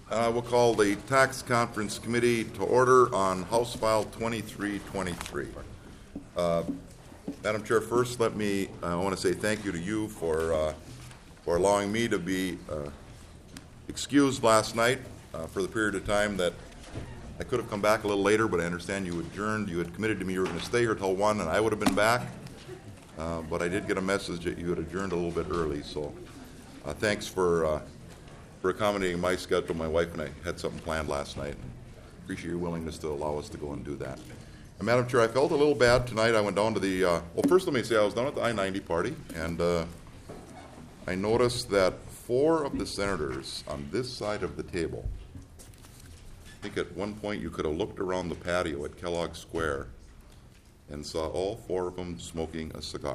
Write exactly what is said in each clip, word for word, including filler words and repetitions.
Uh, we'll call the Tax Conference Committee to order on House File twenty-three twenty-three. Uh, Madam Chair, first let me, uh, I want to say thank you to you for, uh, for allowing me to be uh, excused last night uh, for the period of time that I could have come back a little later, but I understand you adjourned. You had committed to me you were going to stay here till one, and I would have been back. Uh, but I did get a message that you had adjourned a little bit early, so uh, thanks for uh, for accommodating my schedule. My wife and I had something planned last night. Appreciate your willingness to allow us to go and do that. And Madam Chair, I felt a little bad tonight. I went down to the, uh, well, first let me say I was down at the I ninety party, and uh, I noticed that four of the senators on this side of the table, I think at one point you could have looked around the patio at Kellogg Square and saw all four of them smoking a cigar.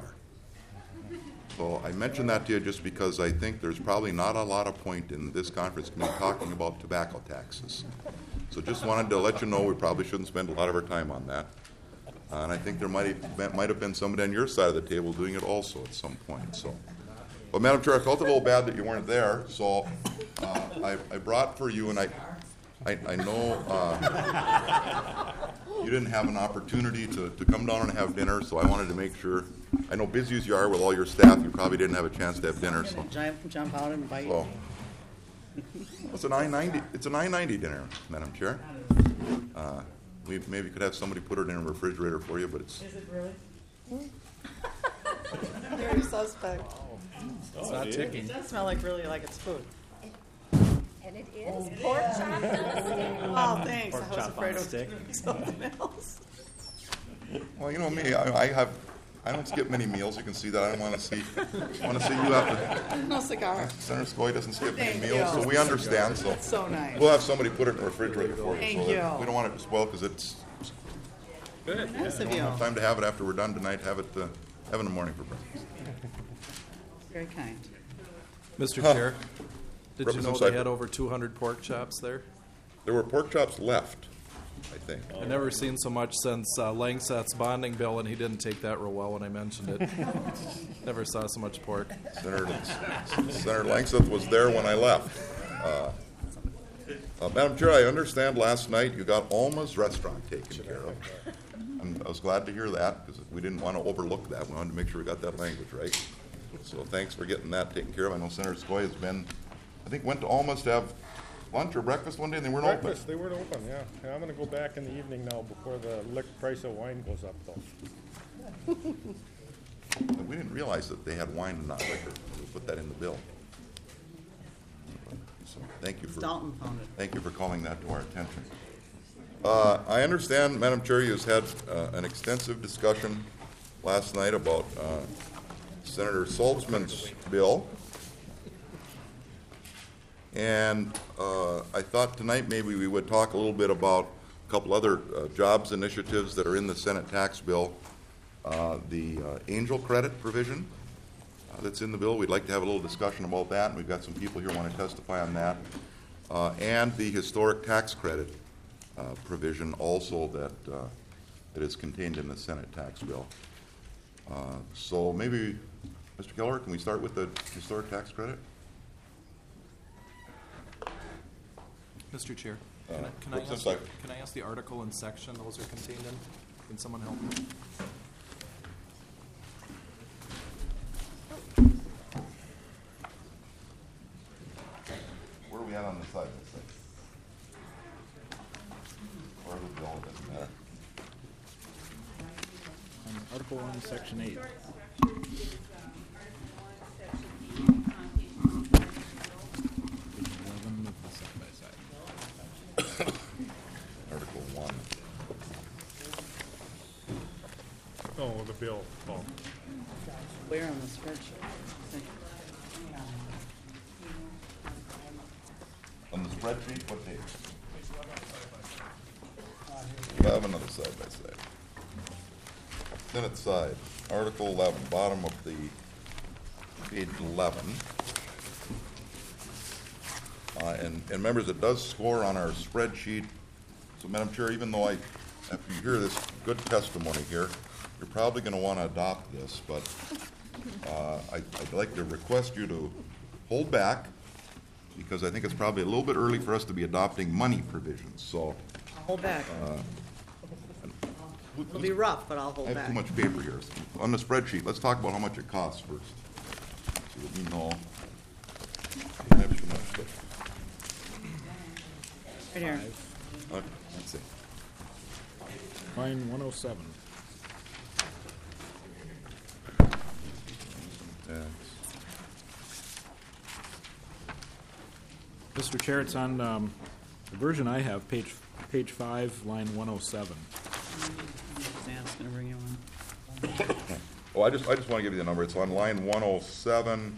So I mention that to you just because I think there's probably not a lot of point in this conference committee talking about tobacco taxes. So just wanted to let you know we probably shouldn't spend a lot of our time on that. Uh, and I think there might have, might have been somebody on your side of the table doing it also at some point. So, but Madam Chair, I felt a little bad that you weren't there. So uh, I, I brought for you, and I, I, I know uh, you didn't have an opportunity to, to come down and have dinner. So I wanted to make sure. I know busy as you are with all your staff, you probably didn't have a chance to have dinner. So jump, jump out and bite. So, it's an I ninety. It's an I ninety dinner, Madam Chair. Uh, we maybe could have somebody put it in a refrigerator for you, but it's. Is it really? Very suspect. It's not ticking. It does smell like really like it's food. And it is pork chop. Oh, thanks. Pork I was chop afraid on a of stick. something else. Well, you know me. I, I have. I don't skip many meals. You can see that. I don't want to see. Want to see you have to. No cigar. Senator Scoy doesn't skip many Thank meals, you. so we understand. So That's so nice. we'll have somebody put it in the refrigerator for you. Thank so that you. We don't want it to spoil because it's. Good. Nice We of don't you. have time to have it after we're done tonight. Have it. Uh, have it in the morning for breakfast. Very kind. Mister Huh. Chair, did you know Representative they Seibert. had over two hundred pork chops there? There were pork chops left, I think. I've never seen so much since uh, Langseth's bonding bill, and he didn't take that real well when I mentioned it. Never saw so much pork. Senator, Senator Langseth was there when I left. Uh, uh, Madam Chair, I understand last night you got Alma's restaurant taken care of. And I was glad to hear that because we didn't want to overlook that. We wanted to make sure we got that language right. So thanks for getting that taken care of. I know Senator Scoy has been, I think, went to Alma's to have lunch or breakfast one day and they weren't Breakfast, open. they weren't open, yeah. Yeah, I'm gonna go back in the evening now before the lick price of wine goes up though. But we didn't realize that they had wine and not liquor. We put that in the bill. So thank you for Dalton found it. thank you for calling that to our attention. Uh, I understand, Madam Chair, you had uh, an extensive discussion last night about uh, Senator Saltzman's bill. And uh, I thought tonight maybe we would talk a little bit about a couple other uh, jobs initiatives that are in the Senate tax bill. Uh, the uh, angel credit provision uh, that's in the bill. We'd like to have a little discussion about that, and we've got some people here who want to testify on that. Uh, and the historic tax credit uh, provision also that uh, that is contained in the Senate tax bill. Uh, so maybe, Mister Keller, can we start with the historic tax credit? Mister Chair, can, Uh, I, can, I what's ask, this like? can I ask the article and section those are contained in? Can someone help me? Where are we at on the side? This thing? Where are the bill? It doesn't matter. Article one, section eight. eleven of the side by side. Article one. Oh, the bill, oh. Where on the spreadsheet? On the spreadsheet, what page? Eleven on the side by side. Senate side, Article eleven, bottom of the page eleven. Uh, and, and members, it does score on our spreadsheet. So, Madam Chair, even though I, after you hear this good testimony here, you're probably going to want to adopt this, but uh, I, I'd like to request you to hold back because I think it's probably a little bit early for us to be adopting money provisions, so. Hold back. It'll be rough, but I'll hold I have back. too much paper here. On the spreadsheet, let's talk about how much it costs first, so that we know. I have too much stuff. Right here. Okay, let's see. Line one oh seven. Tax. Mister Chair, it's on um, the version I have, page page five, line one oh seven. Sam's gonna bring you one. Oh, I just, I just want to give you the number. It's on line one oh seven.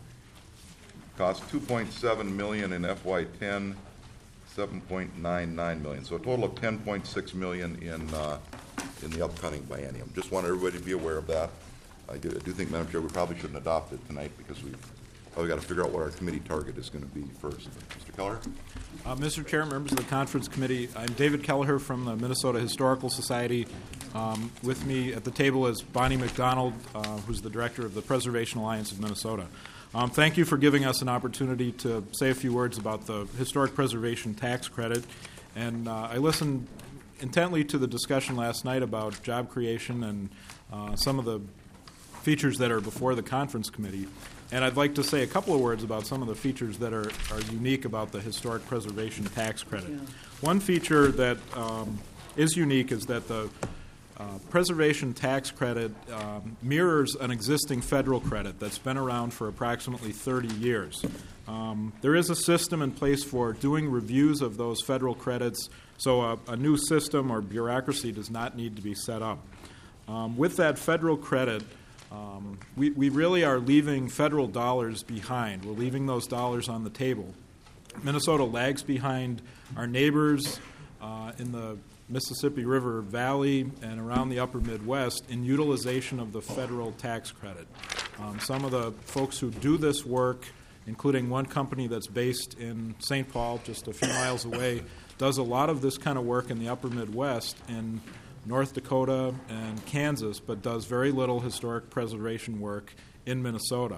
Cost two point seven million in F Y ten, seven point nine nine million. So a total of ten point six million in, uh, in the upcoming biennium. Just want everybody to be aware of that. I do, I do think, Madam Chair, we probably shouldn't adopt it tonight because we've probably got to figure out what our committee target is going to be first. Mister Keller? Uh, Mister Chair, members of the conference committee, I'm David Kelleher from the Minnesota Historical Society. Um, with me at the table is Bonnie McDonald, uh, who's the director of the Preservation Alliance of Minnesota. Um, thank you for giving us an opportunity to say a few words about the Historic Preservation Tax Credit. And uh, I listened intently to the discussion last night about job creation and uh, some of the features that are before the conference committee. And I'd like to say a couple of words about some of the features that are, are unique about the Historic Preservation Tax Credit. Yeah. One feature that um, is unique is that the uh, Preservation Tax Credit um, mirrors an existing federal credit that's been around for approximately thirty years. Um, there is a system in place for doing reviews of those federal credits, so a, a new system or bureaucracy does not need to be set up. Um, with that federal credit, Um, we, we really are leaving federal dollars behind. We're leaving those dollars on the table. Minnesota lags behind our neighbors uh, in the Mississippi River Valley and around the upper Midwest in utilization of the federal tax credit. Um, some of the folks who do this work, including one company that's based in Saint Paul, just a few miles away, does a lot of this kind of work in the upper Midwest in North Dakota and Kansas, but does very little historic preservation work in Minnesota.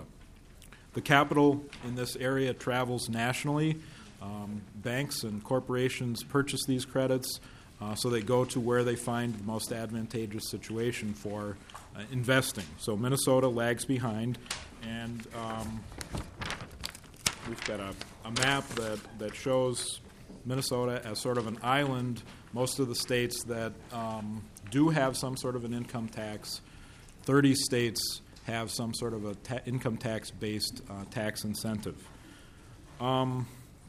The capital in this area travels nationally. Um, banks and corporations purchase these credits, uh, so they go to where they find the most advantageous situation for uh, investing. So Minnesota lags behind, and um, we've got a, a map that, that shows Minnesota as sort of an island. Most of the states that um, do have some sort of an income tax, thirty states have some sort of a ta- income tax-based uh, tax incentive. Um,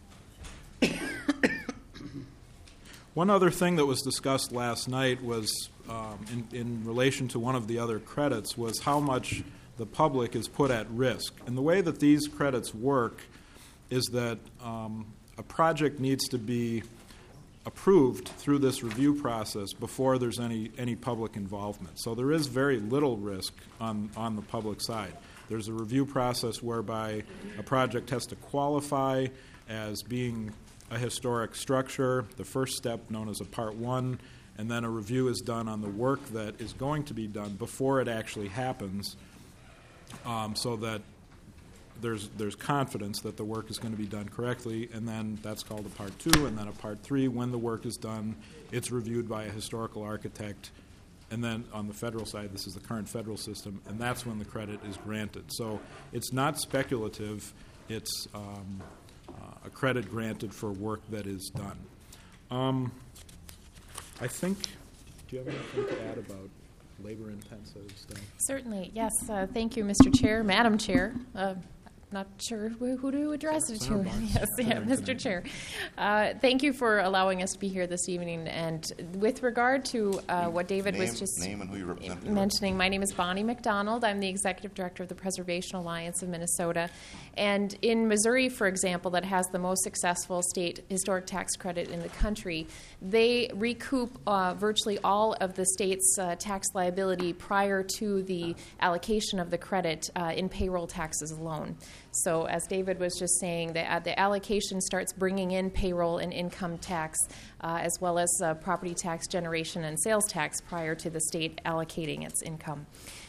one other thing that was discussed last night was, um, in, in relation to one of the other credits, was how much the public is put at risk. And the way that these credits work is that um, a project needs to be approved through this review process before there's any, any public involvement. So there is very little risk on, on the public side. There's a review process whereby a project has to qualify as being a historic structure, the first step known as a Part one, and then a review is done on the work that is going to be done before it actually happens, um, so that There's there's confidence that the work is going to be done correctly, and then that's called a Part two, and then a Part three. When the work is done, it's reviewed by a historical architect, and then on the federal side, this is the current federal system, and that's when the credit is granted. So it's not speculative. It's um, uh, a credit granted for work that is done. Um, I think, do you have anything to add about labor-intensive stuff? Certainly, yes. Uh, thank you, Mister Chair, Madam Chair. Uh, not sure who, who to address it to. Yes, yeah, Mister Chair. Uh, thank you for allowing us to be here this evening. And with regard to uh, what David Name- was just name and who you represent. mentioning, my name is Bonnie McDonald. I'm the Executive Director of the Preservation Alliance of Minnesota. And in Missouri, for example, that has the most successful state historic tax credit in the country, they recoup uh, virtually all of the state's uh, tax liability prior to the allocation of the credit uh, in payroll taxes alone. So as David was just saying, the, uh, the allocation starts bringing in payroll and income tax, uh, as well as uh, property tax generation and sales tax prior to the state allocating its income.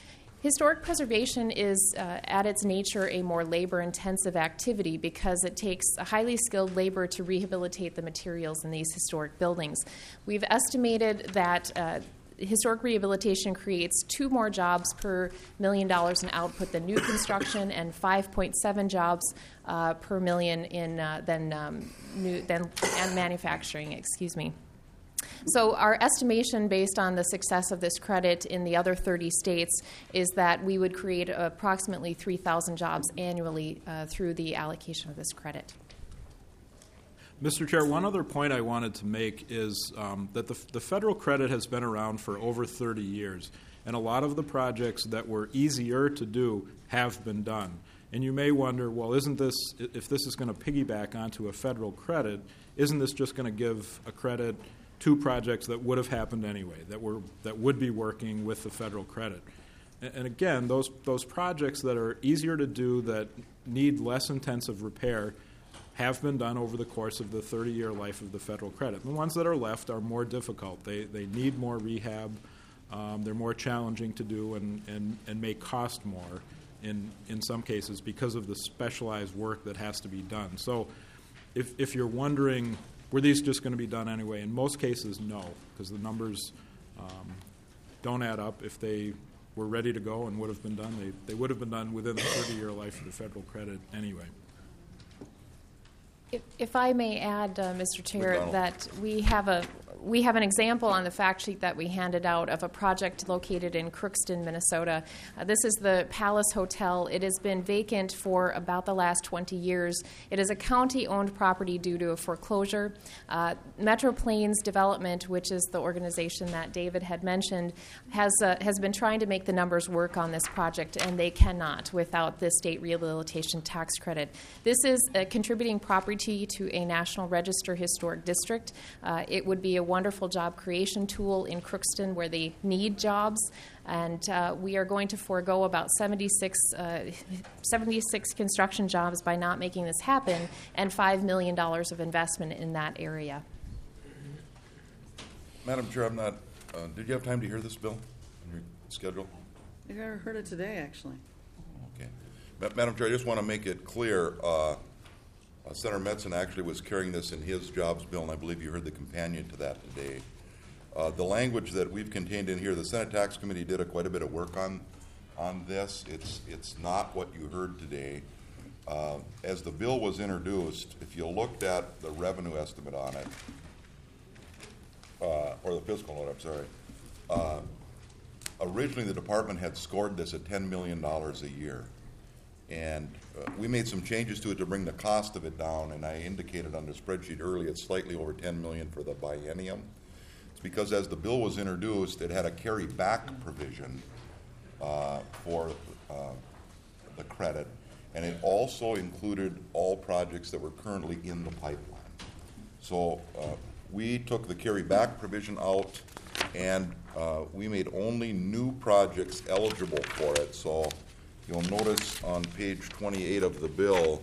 Historic preservation is, uh, at its nature, a more labor-intensive activity because it takes a highly skilled labor to rehabilitate the materials in these historic buildings. We've estimated that uh, historic rehabilitation creates two more jobs per million dollars in output than new construction, and five point seven jobs uh, per million in uh, than um, new than and manufacturing. Excuse me. So our estimation based on the success of this credit in the other thirty states is that we would create approximately three thousand jobs annually uh, through the allocation of this credit. Mister Chair, one other point I wanted to make is um, that the, the federal credit has been around for over thirty years, and a lot of the projects that were easier to do have been done. And you may wonder, well, isn't this, if this is going to piggyback onto a federal credit, isn't this just going to give a credit to projects that would have happened anyway, that were that would be working with the federal credit? And, and again, those those projects that are easier to do, that need less intensive repair, have been done over the course of the thirty-year life of the federal credit. The ones that are left are more difficult. They they need more rehab. Um, they're more challenging to do and, and, and may cost more in in some cases because of the specialized work that has to be done. So if if you're wondering, were these just going to be done anyway? In most cases, no, because the numbers um, don't add up. If they were ready to go and would have been done, they, they would have been done within the thirty-year life of the federal credit anyway. If, if I may add, uh, Mister Chair, McDonald. that we have a we have an example on the fact sheet that we handed out of a project located in Crookston, Minnesota. Uh, this is the Palace Hotel. It has been vacant for about the last twenty years. It is a county-owned property due to a foreclosure. Uh, Metro Plains Development, which is the organization that David had mentioned, has uh, has been trying to make the numbers work on this project, and they cannot without the state rehabilitation tax credit. This is a contributing property to a National Register Historic District. Uh, it would be a wonderful job creation tool in Crookston where they need jobs, and uh, we are going to forego about seventy-six, uh, seventy-six construction jobs by not making this happen, and five million dollars of investment in that area. Madam Chair, I'm not, uh, did you have time to hear this bill on your schedule? I never heard it today, actually. Okay. Ma- Madam Chair, I just want to make it clear, uh, Uh, Senator Metzen actually was carrying this in his jobs bill, and I believe you heard the companion to that today. Uh, the language that we've contained in here, the Senate Tax Committee did a, quite a bit of work on on this. It's it's not what you heard today. Uh, as the bill was introduced, if you looked at the revenue estimate on it, uh, or the fiscal note, I'm sorry, uh, originally the department had scored this at ten million dollars a year. And uh, we made some changes to it to bring the cost of it down, and I indicated on the spreadsheet earlier it's slightly over ten million dollars for the biennium. It's because as the bill was introduced, it had a carry back provision uh, for uh, the credit, and it also included all projects that were currently in the pipeline. So uh, we took the carry back provision out, and uh, we made only new projects eligible for it. So you'll notice on page twenty-eight of the bill,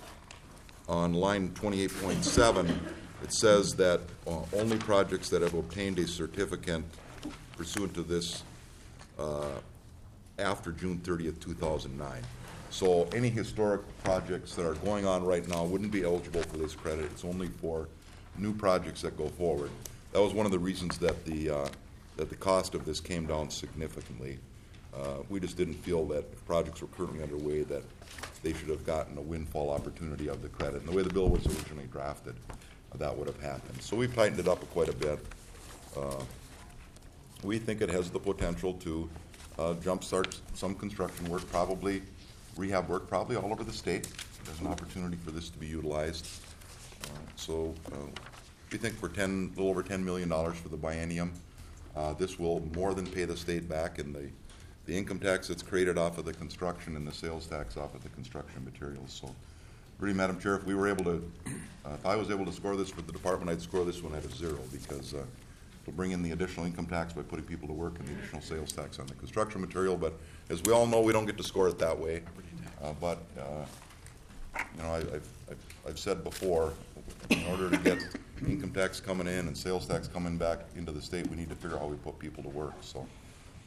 on line twenty-eight point seven, it says that uh, only projects that have obtained a certificate pursuant to this uh, after June thirtieth, two thousand nine. So any historic projects that are going on right now wouldn't be eligible for this credit. It's only for new projects that go forward. That was one of the reasons that the uh, that the cost of this came down significantly. Uh, we just didn't feel that if projects were currently underway that they should have gotten a windfall opportunity of the credit. And the way the bill was originally drafted, uh, that would have happened. So we've tightened it up quite a bit. Uh, we think it has the potential to uh, jumpstart some construction work, probably rehab work, probably all over the state. There's an opportunity for this to be utilized. Uh, so uh, we think for ten, a little over ten million dollars for the biennium. Uh, this will more than pay the state back in the the income tax that's created off of the construction and the sales tax off of the construction materials. So, really, Madam Chair, if we were able to, uh, if I was able to score this for the department, I'd score this one at a zero because uh, it'll bring in the additional income tax by putting people to work and the additional sales tax on the construction material. But as we all know, we don't get to score it that way. Uh, but, uh, you know, I, I've, I've, I've said before, in order to get income tax coming in and sales tax coming back into the state, we need to figure out how we put people to work. So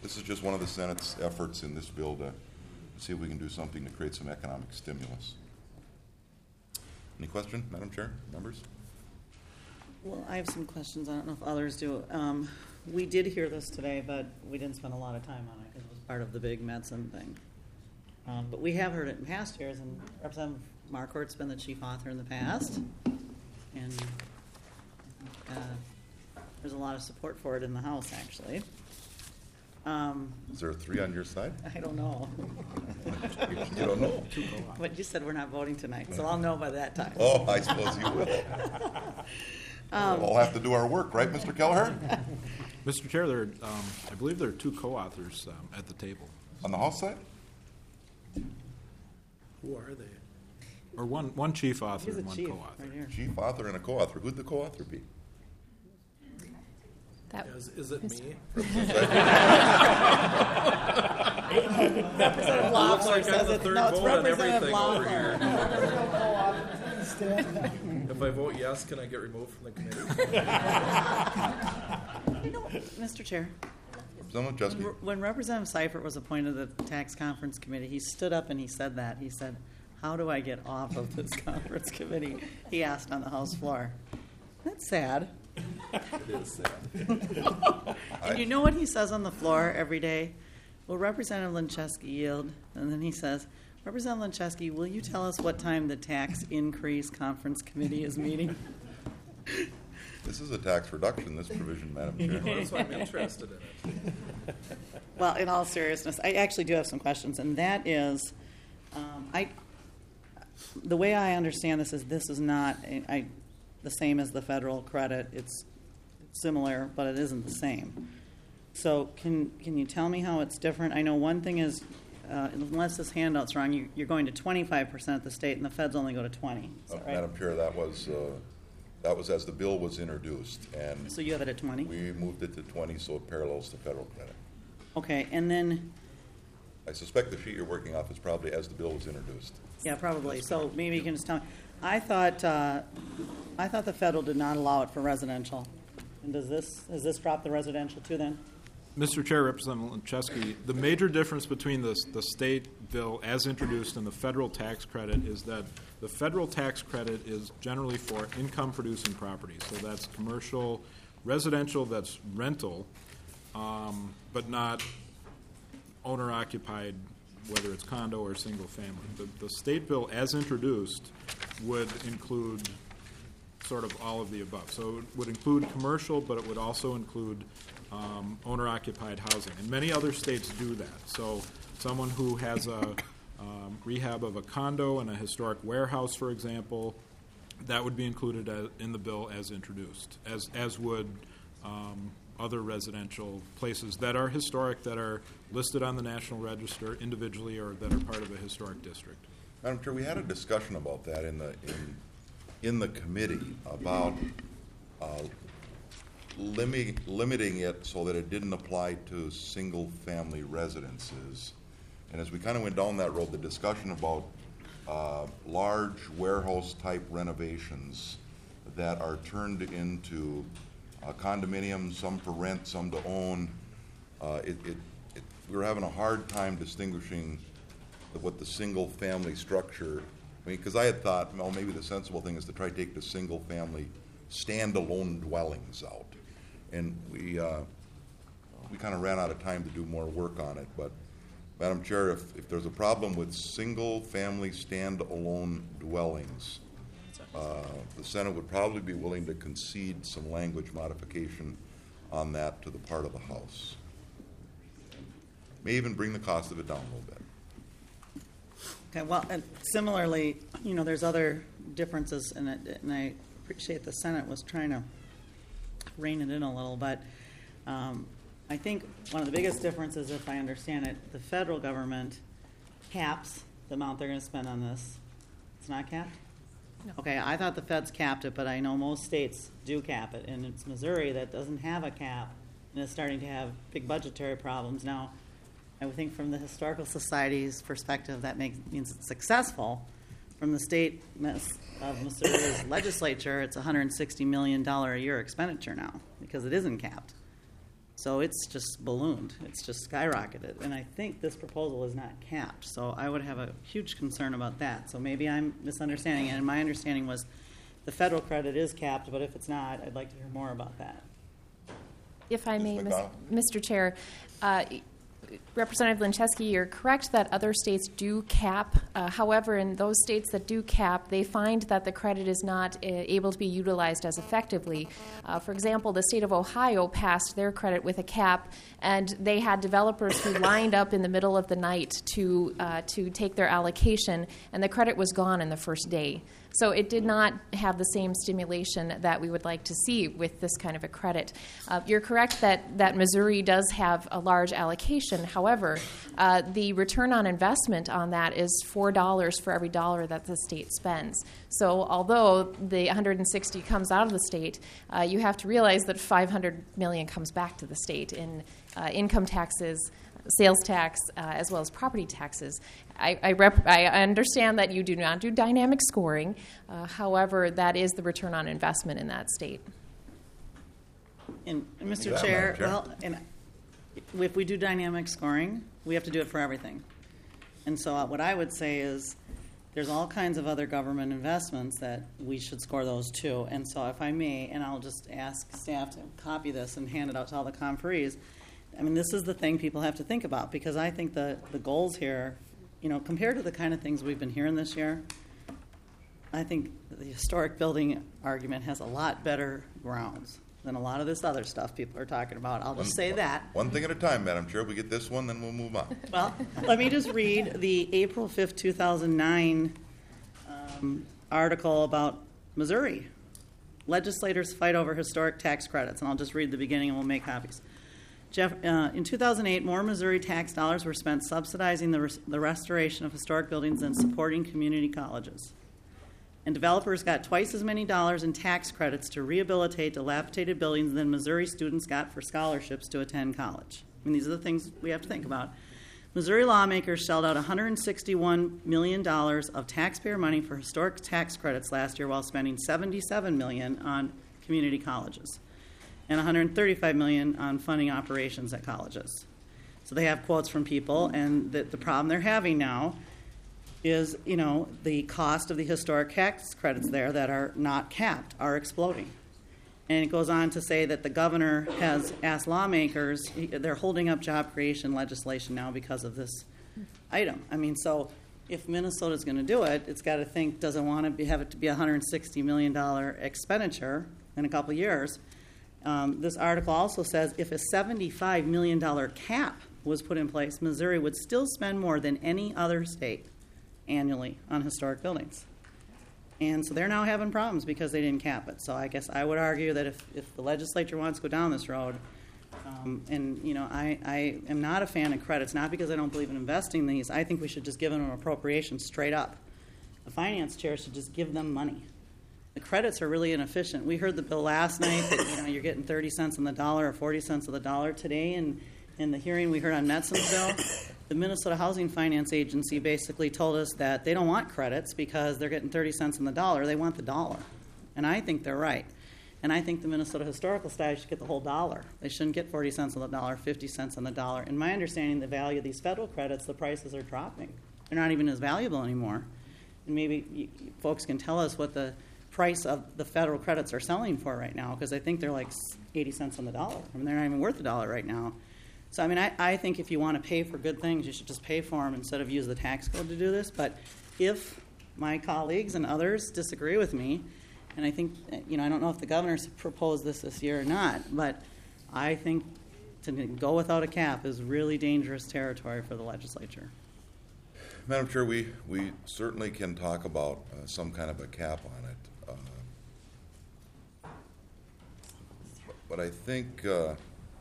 This is just one of the Senate's efforts in this bill to see if we can do something to create some economic stimulus. Any question, Madam Chair, members? Well, I have some questions. I don't know if others do. Um, we did hear this today, but we didn't spend a lot of time on it because it was part of the big medicine thing. Um, but we have heard it in past years, and Representative Marquardt's been the chief author in the past, and uh, there's a lot of support for it in the House, actually. Um, Is there a three on your side? I don't know. You don't know? But you said we're not voting tonight, so I'll know by that time. Oh, I suppose you will. Um, We'll all have to do our work, right, Mister Kelleher? Mister Chair, there, are, um, I believe there are two co-authors um, at the table, On the House side? Who are they? or one one chief author He's a and one chief co-author. right here. Chief author and a co-author. Who'd the co-author be? That, Is, is it me? Representative Looks Loeffler like I'm says the it. third No, it's vote on Representative everything over Loeffler. here. If I vote yes, can I get removed from the committee? You know, Mister Chair, Representative Chesky? when Representative Seifert was appointed to the Tax Conference Committee, he stood up and he said that. He said, "How do I get off of this conference committee?" He asked on the House floor. That's sad. It is sad. And you know what he says on the floor every day? Will Representative Lincheski yield? And then he says, Representative Lincheski, will you tell us what time the tax increase conference committee is meeting? This is a tax reduction, this provision, Madam Chair. That's why I'm interested in it. Well, in all seriousness, I actually do have some questions, and that is, um, I, the way I understand this is this is not a, I, the same as the federal credit. It's similar, but it isn't the same. So can can you tell me how it's different? I know one thing is, uh, unless this handout's wrong, you, you're going to twenty-five percent at the state, and the feds only go to twenty. Is Uh, that right? Madam Chair, that was, uh, that was as the bill was introduced, and So you have it at twenty? we moved it to twenty so it parallels the federal credit. Okay, and then, I suspect the sheet you're working off is probably as the bill was introduced. yeah, probably. So maybe you can just tell me. I thought, uh, I thought the federal did not allow it for residential. And does this, does this drop the residential too then? Mister Chair, Representative Lincheski, the major difference between the, the state bill as introduced and the federal tax credit is that the federal tax credit is generally for income-producing properties. So that's commercial, residential, that's rental, um, but not owner-occupied, whether it's condo or single-family. The, the state bill as introduced would include sort of all of the above. So it would include commercial, but it would also include um, owner-occupied housing. And many other states do that. So someone who has a um, rehab of a condo and a historic warehouse, for example, that would be included as, in the bill as introduced, as, as would um, other residential places that are historic, that are listed on the National Register individually or that are part of a historic district. Madam Chair, we had a discussion about that in the, in, in the committee about uh, limi- limiting it so that it didn't apply to single-family residences. And as we kind of went down that road, the discussion about uh, large warehouse-type renovations that are turned into uh, condominiums, some for rent, some to own, uh, it, it, it, we were having a hard time distinguishing what the single-family structure, I mean, because I had thought, well, maybe the sensible thing is to try to take the single-family standalone dwellings out. And we, uh, we kind of ran out of time to do more work on it. But, Madam Chair, if, if there's a problem with single-family standalone dwellings, uh, the Senate would probably be willing to concede some language modification on that to the part of the House. May even bring the cost of it down a little bit. Okay, well, and similarly, you know, there's other differences in it, and I appreciate the Senate was trying to rein it in a little, but um, I think one of the biggest differences, if I understand it, the federal government caps the amount they're going to spend on this. It's not capped? No. Okay, I thought the feds capped it, but I know most states do cap it, and it's Missouri that doesn't have a cap and is starting to have big budgetary problems. Now, I would think from the Historical Society's perspective, that makes, means it's successful. From the state of Missouri's legislature, it's a one hundred sixty million dollars a year expenditure now because it isn't capped. So it's just ballooned. It's just skyrocketed. And I think this proposal is not capped. So I would have a huge concern about that. So maybe I'm misunderstanding it. And my understanding was the federal credit is capped, but if it's not, I'd like to hear more about that. If I may, Miz Mis- Mister Chair, uh, Representative Lincheski, you're correct that other states do cap. Uh, however, in those states that do cap, they find that the credit is not uh, able to be utilized as effectively. Uh, for example, the state of Ohio passed their credit with a cap, and they had developers who lined up in the middle of the night to uh, to take their allocation, and the credit was gone in the first day. So it did not have the same stimulation that we would like to see with this kind of a credit. Uh, you're correct that, that Missouri does have a large allocation. However, uh, the return on investment on that is four dollars for every dollar that the state spends. So although the one hundred sixty comes out of the state, uh, you have to realize that five hundred million dollars comes back to the state in uh, income taxes, sales tax, uh, as well as property taxes. I, I, rep- I understand that you do not do dynamic scoring. Uh, however, that is the return on investment in that state. And, and Mister Yeah, Chair, Madam Chair. well, and if we do dynamic scoring, we have to do it for everything. And so uh, what I would say is there's all kinds of other government investments that we should score those too. And so if I may, and I'll just ask staff to copy this and hand it out to all the conferees, I mean, this is the thing people have to think about, because I think the, the goals here, you know, compared to the kind of things we've been hearing this year, I think the historic building argument has a lot better grounds than a lot of this other stuff people are talking about. I'll just say that. One thing at a time, Madam Chair. We get this one, then we'll move on. Well, let me just read the April fifth, two thousand nine um, article about Missouri. Legislators fight over historic tax credits. And I'll just read the beginning and we'll make copies. Jeff, uh, in two thousand eight, more Missouri tax dollars were spent subsidizing the, res- the restoration of historic buildings than supporting community colleges. And developers got twice as many dollars in tax credits to rehabilitate dilapidated buildings than Missouri students got for scholarships to attend college. I mean, these are the things we have to think about. Missouri lawmakers shelled out one hundred sixty-one million dollars of taxpayer money for historic tax credits last year while spending seventy-seven million dollars on community colleges and one hundred thirty-five million dollars on funding operations at colleges. So they have quotes from people, and the, the problem they're having now is, you know, the cost of the historic tax credits there that are not capped are exploding. And it goes on to say that the governor has asked lawmakers, they're holding up job creation legislation now because of this item. I mean, so if Minnesota's going to do it, it's got to think, does it want to be, have it to be a one hundred sixty million dollars expenditure in a couple of years? Um, this article also says if a seventy-five million dollars cap was put in place, Missouri would still spend more than any other state annually on historic buildings. And so they're now having problems because they didn't cap it. So I guess I would argue that if, if the legislature wants to go down this road, um, and, you know, I, I am not a fan of credits, not because I don't believe in investing these. I think we should just give them an appropriation straight up. The finance chair should just give them money. The credits are really inefficient. We heard the bill last night that, you know, you're getting thirty cents on the dollar or forty cents on the dollar today. And in the hearing we heard on Metson's bill, the Minnesota Housing Finance Agency basically told us that they don't want credits because they're getting thirty cents on the dollar. They want the dollar. And I think they're right. And I think the Minnesota Historical Society should get the whole dollar. They shouldn't get forty cents on the dollar, fifty cents on the dollar. In my understanding, the value of these federal credits, the prices are dropping. They're not even as valuable anymore. And maybe you, you folks can tell us what the price of the federal credits are selling for right now, because I think they're like eighty cents on the dollar. I mean, they're not even worth a dollar right now. So, I mean, I, I think if you want to pay for good things, you should just pay for them instead of use the tax code to do this. But if my colleagues and others disagree with me, and I think, you know, I don't know if the governor's proposed this this year or not, but I think to go without a cap is really dangerous territory for the legislature. Madam Chair, we, we certainly can talk about uh, some kind of a cap on it. Uh, but I think uh,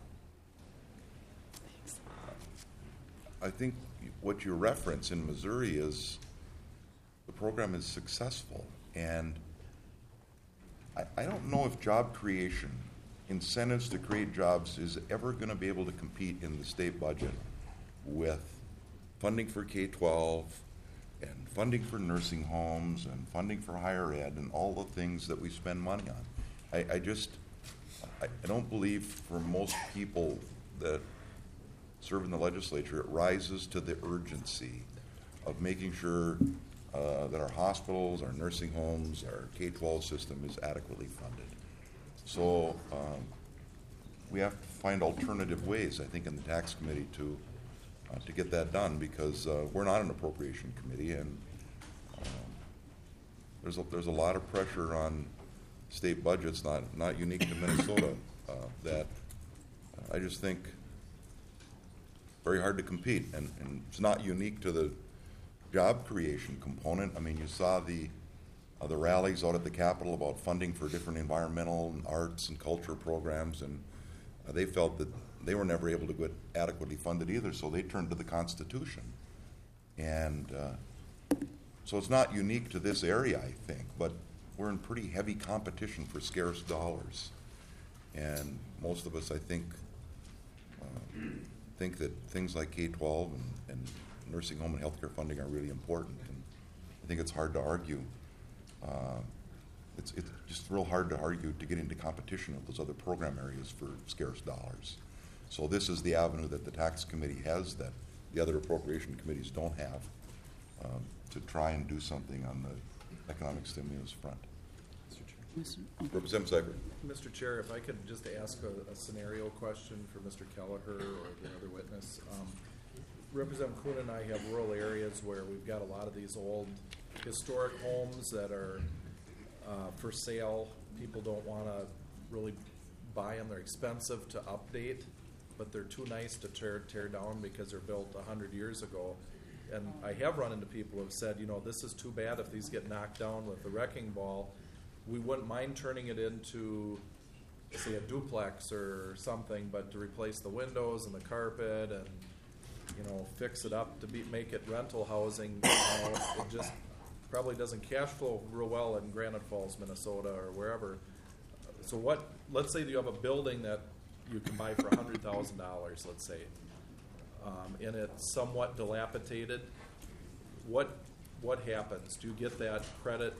I think what you reference in Missouri is the program is successful, and I, I don't know if job creation, incentives to create jobs, is ever going to be able to compete in the state budget with funding for K twelve and funding for nursing homes and funding for higher ed and all the things that we spend money on. I, I just, I, I don't believe for most people that serve in the legislature, it rises to the urgency of making sure uh, that our hospitals, our nursing homes, our K twelve system is adequately funded. So um, we have to find alternative ways, I think, in the tax committee to uh, to get that done, because uh, we're not an appropriation committee, and um, there's a, there's a lot of pressure on state budgets, not not unique to Minnesota, uh, that uh, I just think very hard to compete, and, and it's not unique to the job creation component. I mean, you saw the uh, the rallies out at the Capitol about funding for different environmental and arts and culture programs, and uh, they felt that they were never able to get adequately funded either, so they turned to the Constitution. And uh, so it's not unique to this area, I think, but we're in pretty heavy competition for scarce dollars. And most of us, I think, uh, think that things like K twelve and, and nursing home and healthcare funding are really important. And I think it's hard to argue. Uh, it's, it's just real hard to argue to get into competition with those other program areas for scarce dollars. So this is the avenue that the tax committee has that the other appropriation committees don't have, um, to try and do something on the economic stimulus front. Representative Seibert. Mister Chair, if I could just ask a, a scenario question for Mister Kelleher or the other witness. Um, Representative Kuhn and I have rural areas where we've got a lot of these old historic homes that are uh, for sale. People don't want to really buy them. They're expensive to update, but they're too nice to tear, tear down because they're built a hundred years ago. And I have run into people who have said, you know, this is too bad if these get knocked down with the wrecking ball. We wouldn't mind turning it into, say, a duplex or something, but to replace the windows and the carpet and, you know, fix it up to be make it rental housing. You know, it just probably doesn't cash flow real well in Granite Falls, Minnesota, or wherever. So what? Let's say you have a building that you can buy for a hundred thousand dollars. Let's say, um, and it's somewhat dilapidated. What what happens? Do you get that credit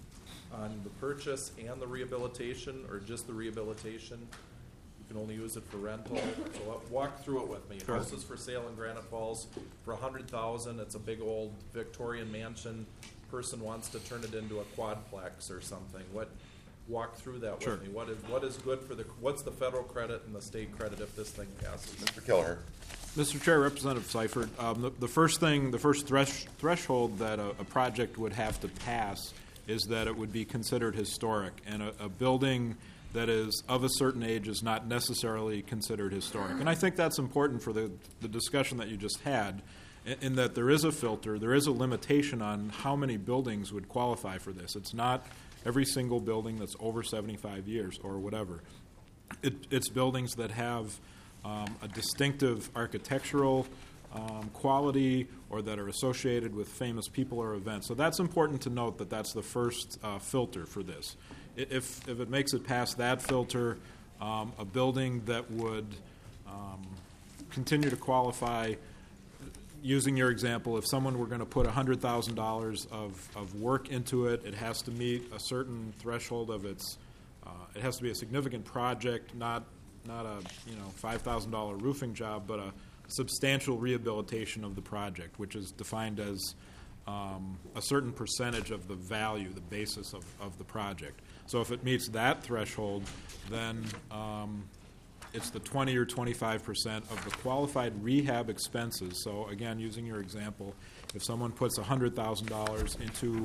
on the purchase and the rehabilitation, or just the rehabilitation? You can only use it for rental. So uh, walk through it with me. Sure. House is for sale in Granite Falls for a hundred thousand. It's a big old Victorian mansion. Person wants to turn it into a quadplex or something. What? Walk through that Sure. with me. What is what is good for the? What's the federal credit and the state credit if this thing passes? Mister Kelleher. Mister Chair, Representative Seifert, um, the, the first thing, the first thresh, threshold that a, a project would have to pass is that it would be considered historic, and a, a building that is of a certain age is not necessarily considered historic. And I think that's important for the, the discussion that you just had, in, in that there is a filter, there is a limitation on how many buildings would qualify for this. It's not every single building that's over seventy-five years or whatever. It, it's buildings that have um, a distinctive architectural um, quality or that are associated with famous people or events. So that's important to note that that's the first uh, filter for this. If, if it makes it past that filter, um, a building that would um, continue to qualify, using your example, if someone were going to put one hundred thousand dollars of, of work into it, it has to meet a certain threshold of its, uh, it has to be a significant project, not not a you know five thousand dollars roofing job, but a substantial rehabilitation of the project, which is defined as um, a certain percentage of the value, the basis of, of the project. So if it meets that threshold, then um, it's the twenty or twenty-five percent of the qualified rehab expenses. So again, using your example, if someone puts one hundred thousand dollars into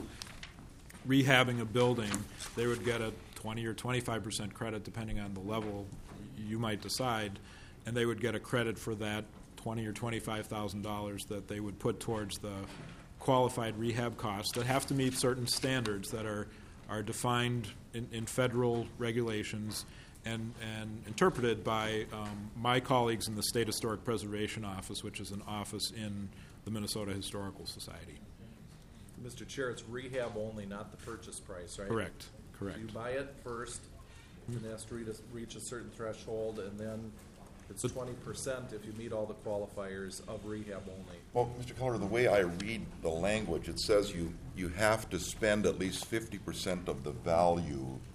rehabbing a building, they would get a twenty or twenty-five percent credit, depending on the level you might decide, and they would get a credit for that twenty or twenty-five thousand dollars that they would put towards the qualified rehab costs that have to meet certain standards that are are defined in, in federal regulations and, and interpreted by um, my colleagues in the State Historic Preservation Office, which is an office in the Minnesota Historical Society. Mister Chair, it's rehab only, not the purchase price, right? Correct. Correct. So you buy it first, and it has to reach a, reach a certain threshold, and then it's twenty percent if you meet all the qualifiers of rehab only. Well, Mister Keller, the way I read the language, it says you, you have to spend at least fifty percent of the value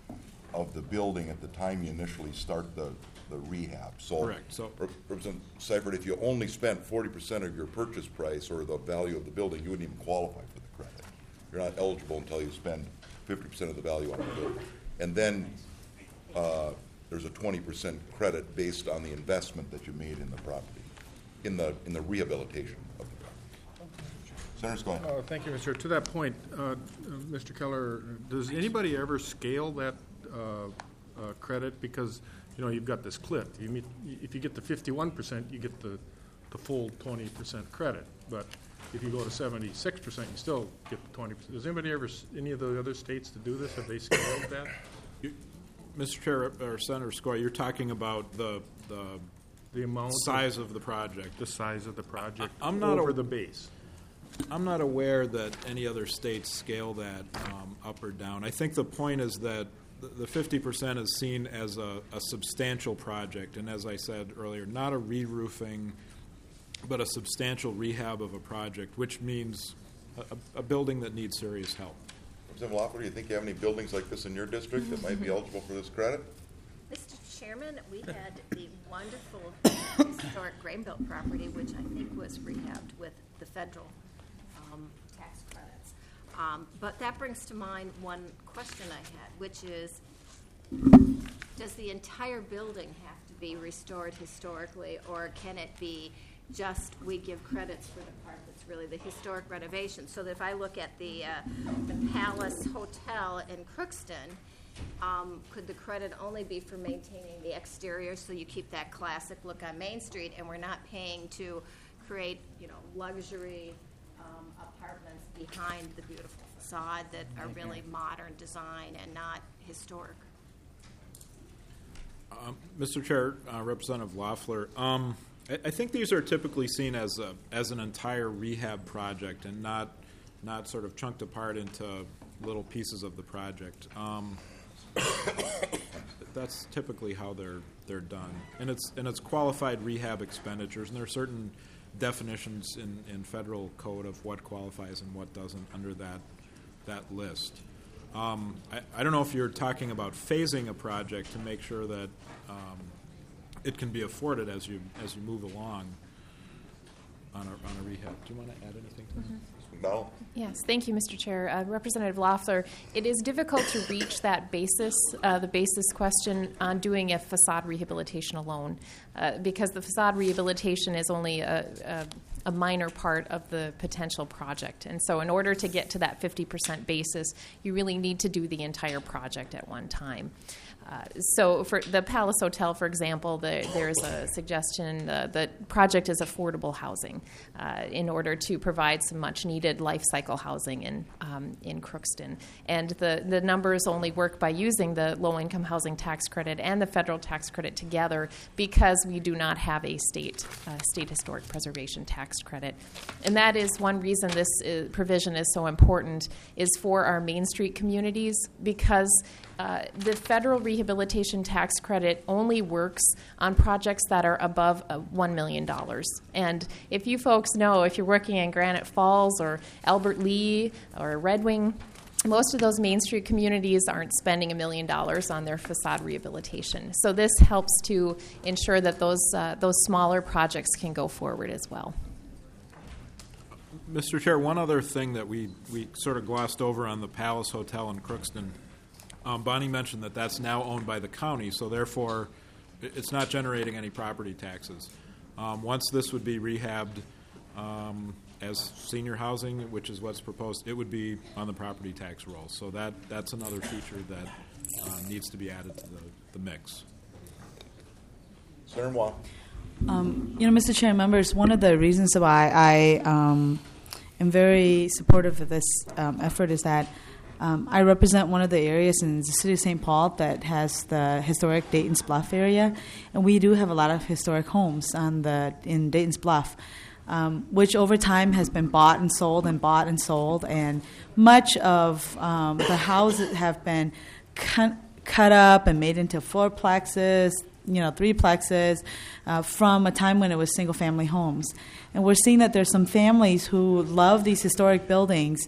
of the building at the time you initially start the, the rehab. So, Correct. So- Rep- Representative Seifert, if you only spent forty percent of your purchase price or the value of the building, you wouldn't even qualify for the credit. You're not eligible until you spend fifty percent of the value on the building. And then uh, there's a twenty percent credit based on the investment that you made in the property, in the in the rehabilitation of the property. Senator Scoggin. Uh, Thank you, Mister To that point, uh, uh, Mister Keller, does anybody ever scale that uh, uh, credit? Because, you know, you've got this cliff. You meet, if you get the fifty-one percent, you get the, the full twenty percent credit. But if you go to seventy-six percent, you still get the twenty percent. Does anybody ever, s- any of the other states to do this? Have they scaled that? You- Mister Chair, or Senator Scoy, you're talking about the, the The amount? of- size of the project. The size of the project I'm not over a- the base? I'm not aware that any other states scale that um, up or down. I think the point is that the- the fifty percent is seen as a, a substantial project, and as I said earlier, not a re-roofing, but a substantial rehab of a project, which means a, a a building that needs serious help. Representative Loeffler, do you think you have any buildings like this in your district that might be eligible for this credit? Mister Chairman, we had the wonderful historic Grainbelt property, which I think was rehabbed with the federal um, tax credits. Um, But that brings to mind one question I had, which is, does the entire building have to be restored historically, or can it be just we give credits for the part that's really the historic renovation? So that if I look at the, uh, the Palace Hotel in Crookston, um, could the credit only be for maintaining the exterior so you keep that classic look on Main Street, and we're not paying to create, you know, luxury um, apartments behind the beautiful facade that are really modern design and not historic? Um, Mister Chair, uh, Representative Loeffler, um, I, I think these are typically seen as a as an entire rehab project and not not sort of chunked apart into little pieces of the project. Um, that's typically how they're they're done, and it's and it's qualified rehab expenditures, and there are certain definitions in, in federal code of what qualifies and what doesn't under that that list. Um, I, I don't know if you're talking about phasing a project to make sure that um, it can be afforded as you as you move along on a, on a rehab. Do you want to add anything to that? No? Yes, thank you, Mister Chair. Uh, Representative Loeffler, it is difficult to reach that basis, uh, the basis question on doing a facade rehabilitation alone, uh, because the facade rehabilitation is only a, a, a minor part of the potential project. And so in order to get to that fifty percent basis, you really need to do the entire project at one time. Uh, so for the Palace Hotel, for example, the, there's a suggestion uh, that project is affordable housing uh, in order to provide some much-needed life cycle housing in um, in Crookston. And the, the numbers only work by using the low-income housing tax credit and the federal tax credit together because we do not have a state uh, state historic preservation tax credit. And that is one reason this is, provision is so important, is for our Main Street communities, because Uh, the federal rehabilitation tax credit only works on projects that are above uh, one million dollars. And if you folks know, if you're working in Granite Falls or Albert Lee or Red Wing, most of those Main Street communities aren't spending a million dollars on their facade rehabilitation. So this helps to ensure that those, uh, those smaller projects can go forward as well. Mister Chair, one other thing that we, we sort of glossed over on the Palace Hotel in Crookston. Um, Bonnie mentioned that that's now owned by the county, so therefore it- it's not generating any property taxes. Um, once this would be rehabbed um, as senior housing, which is what's proposed, it would be on the property tax roll. So that, that's another feature that uh, needs to be added to the, the mix. Senator Moore. Um, you know, Mister Chair, members, one of the reasons why I um, am very supportive of this um, effort is that Um, I represent one of the areas in the city of Saint Paul that has the historic Dayton's Bluff area, and we do have a lot of historic homes on the in Dayton's Bluff, um, which over time has been bought and sold and bought and sold, and much of um, the houses have been cut, cut up and made into fourplexes, you know, three plexes uh, from a time when it was single-family homes. And we're seeing that there's some families who love these historic buildings,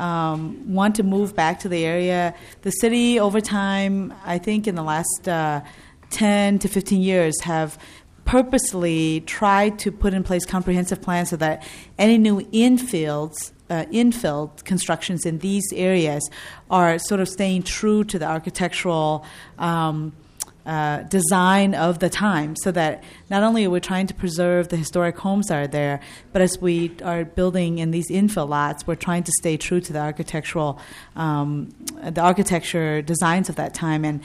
um, want to move back to the area. The city, over time, I think in the last uh, ten to fifteen years, have purposely tried to put in place comprehensive plans so that any new infields, uh, infill constructions in these areas are sort of staying true to the architectural um, uh, design of the time, so that not only are we trying to preserve the historic homes that are there, but as we are building in these infill lots, we're trying to stay true to the architectural, um, the architecture designs of that time. And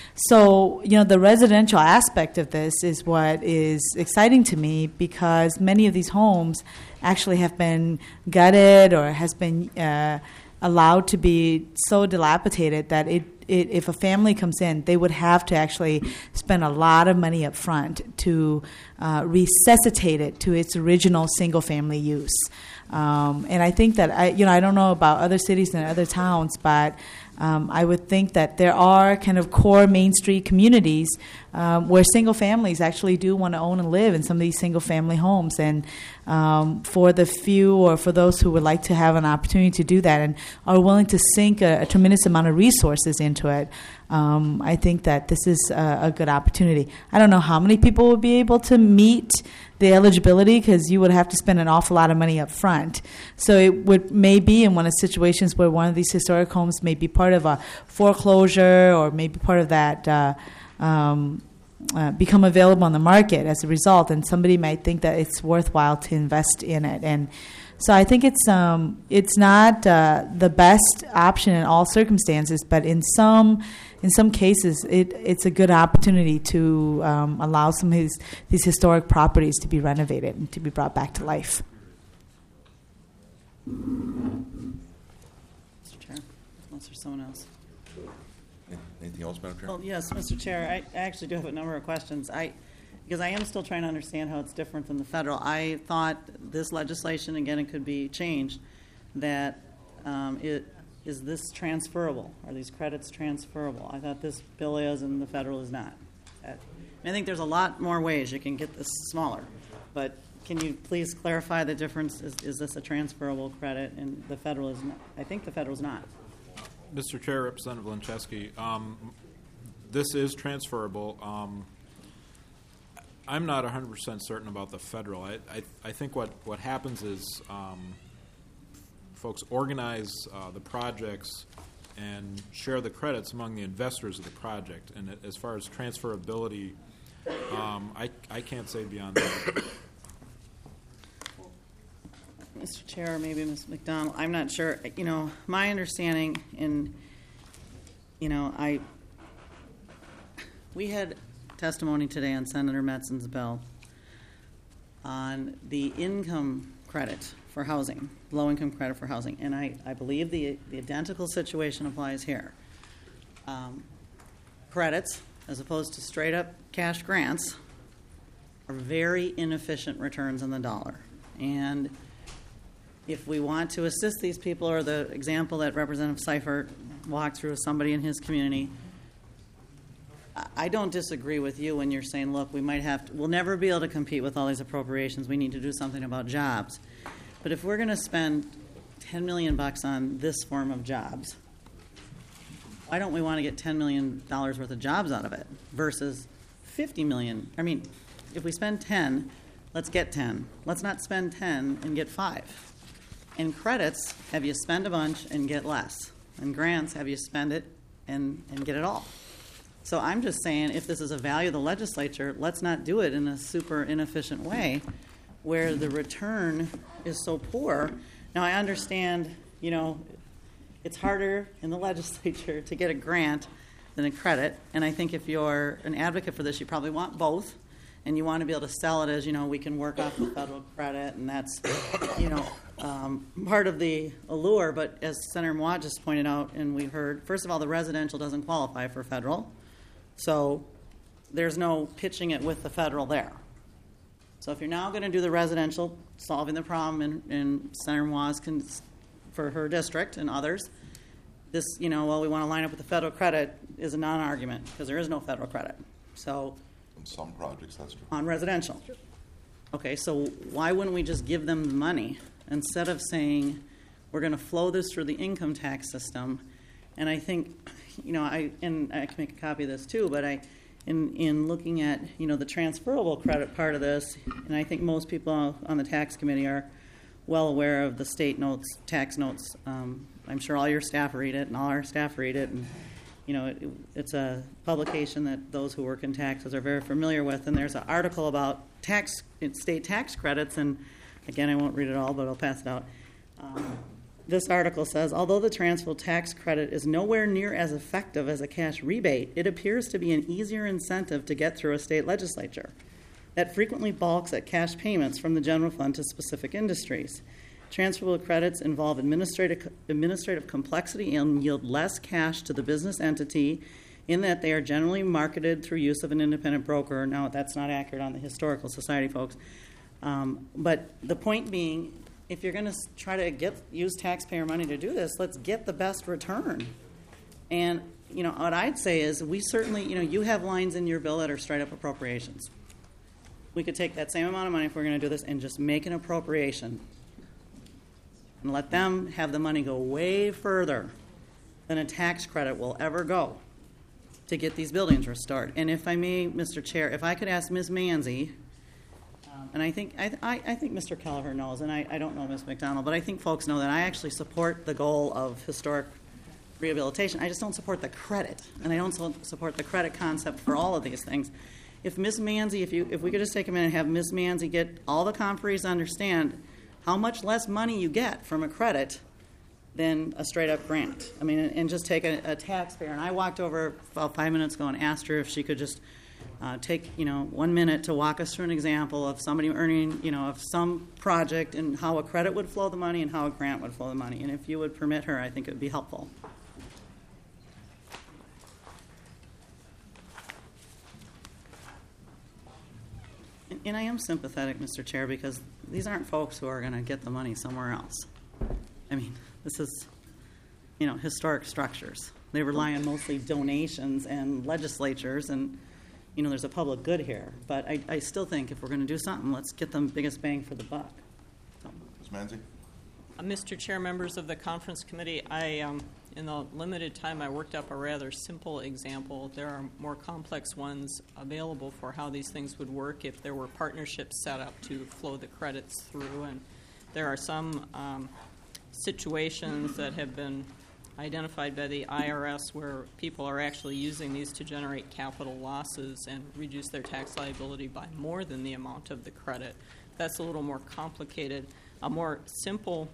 so, you know, the residential aspect of this is what is exciting to me, because many of these homes actually have been gutted or has been uh, allowed to be so dilapidated that it, it, if a family comes in, they would have to actually spend a lot of money up front to uh, resuscitate it to its original single-family use. Um, and I think that, I, you know, I don't know about other cities and other towns, but Um, I would think that there are kind of core Main Street communities um, where single families actually do want to own and live in some of these single family homes. And um, for the few or for those who would like to have an opportunity to do that and are willing to sink a, a tremendous amount of resources into it, um, I think that this is a, a good opportunity. I don't know how many people would be able to meet the eligibility, because you would have to spend an awful lot of money up front. So it would may be in one of the situations where one of these historic homes may be part of a foreclosure or maybe part of that uh, um, uh, become available on the market as a result, and somebody might think that it's worthwhile to invest in it. And so I think it's um, it's not uh, the best option in all circumstances, but in some in some cases, it, it's a good opportunity to um, allow some of his, these historic properties to be renovated and to be brought back to life. Mister Chair, unless there's someone else. Anything else, Madam Chair? Well, yes, Mister Chair, I I actually do have a number of questions. I, because I am still trying to understand how it's different than the federal. I thought this legislation, again, it could be changed, that um, it, is this transferable? Are these credits transferable? I thought this bill is and the federal is not. I think there's a lot more ways you can get this smaller, but can you please clarify the difference? Is, is this a transferable credit and the federal is not? I think the federal is not. Mister Chair, Representative Lencheski, um, this is transferable. Um, I'm not one hundred percent certain about the federal. I, I, I think what, what happens is um, folks organize uh, the projects and share the credits among the investors of the project. And as far as transferability, um, I, I can't say beyond that. Mister Chair, maybe Miz McDonald, I'm not sure. You know, my understanding in, you know, I, we had testimony today on Senator Metzen's bill on the income credit for housing, low-income credit for housing, and I, I believe the, the identical situation applies here. Um, credits, as opposed to straight-up cash grants, are very inefficient returns on the dollar. And if we want to assist these people, or the example that Representative Seifert walked through with somebody in his community, I don't disagree with you when you're saying, look, we might have to, we'll never be able to compete with all these appropriations. We need to do something about jobs. But if we're going to spend ten million bucks on this form of jobs, why don't we want to get ten million dollars worth of jobs out of it versus fifty million? I mean, if we spend ten, let's get ten. Let's not spend ten and get five. And credits, have you spend a bunch and get less. And grants, have you spend it and, and get it all. So I'm just saying, if this is a value of the legislature, let's not do it in a super inefficient way where the return is so poor. Now, I understand, you know, it's harder in the legislature to get a grant than a credit. And I think if you're an advocate for this, you probably want both. And you want to be able to sell it as, you know, we can work off the federal credit, and that's, you know, um, part of the allure. But as Senator Mwat just pointed out, and we heard, first of all, the residential doesn't qualify for federal. So there's no pitching it with the federal there. So if you're now going to do the residential, solving the problem in, in Senator Mwat's con- for her district and others, this, you know, well, we want to line up with the federal credit is a non-argument because there is no federal credit. So On some projects, that's true. on residential. Okay, so why wouldn't we just give them the money instead of saying, we're going to flow this through the income tax system? And I think, you know, I and I can make a copy of this too, but I, in in looking at, you know, the transferable credit part of this, and I think most people on the tax committee are well aware of the state notes, tax notes. Um, I'm sure all your staff read it, and all our staff read it, and you know, it, it's a publication that those who work in taxes are very familiar with. And there's an article about tax state tax credits, and again, I won't read it all, but I'll pass it out. Um, this article says, although the transferable tax credit is nowhere near as effective as a cash rebate, it appears to be an easier incentive to get through a state legislature that frequently balks at cash payments from the general fund to specific industries. Transferable credits involve administrative, administrative complexity and yield less cash to the business entity in that they are generally marketed through use of an independent broker. Now, that's not accurate on the Historical Society, folks. Um, but the point being, if you're going to try to get use taxpayer money to do this, let's get the best return. And, you know, what I'd say is we certainly, you know, you have lines in your bill that are straight-up appropriations. We could take that same amount of money if we're going to do this and just make an appropriation and let them have the money go way further than a tax credit will ever go to get these buildings restored. And if I may, Mister Chair, if I could ask Miz Manzi, um, and I think I, I, I think Mister Kelleher knows, and I, I don't know Miz McDonald, but I think folks know that I actually support the goal of historic rehabilitation. I just don't support the credit, and I don't so support the credit concept for all of these things. If Miz Manzi, if you, if we could just take a minute and have Miz Manzi get all the conferees to understand how much less money you get from a credit than a straight-up grant. I mean, and, and just take a, a taxpayer. And I walked over about five minutes ago and asked her if she could just uh, take, you know, one minute to walk us through an example of somebody earning, you know, of some project and how a credit would flow the money and how a grant would flow the money. And if you would permit her, I think it would be helpful. And, and I am sympathetic, Mister Chair, because these aren't folks who are going to get the money somewhere else. I mean, this is, you know, historic structures. They rely on mostly donations and legislatures, and, you know, there's a public good here. But I, I still think if we're going to do something, let's get the biggest bang for the buck. So. Miz Manzi? Uh, Mister Chair, members of the conference committee, I, um, in the limited time, I worked up a rather simple example. There are more complex ones available for how these things would work if there were partnerships set up to flow the credits through. And there are some um, situations that have been identified by the I R S where people are actually using these to generate capital losses and reduce their tax liability by more than the amount of the credit. That's a little more complicated. A more simple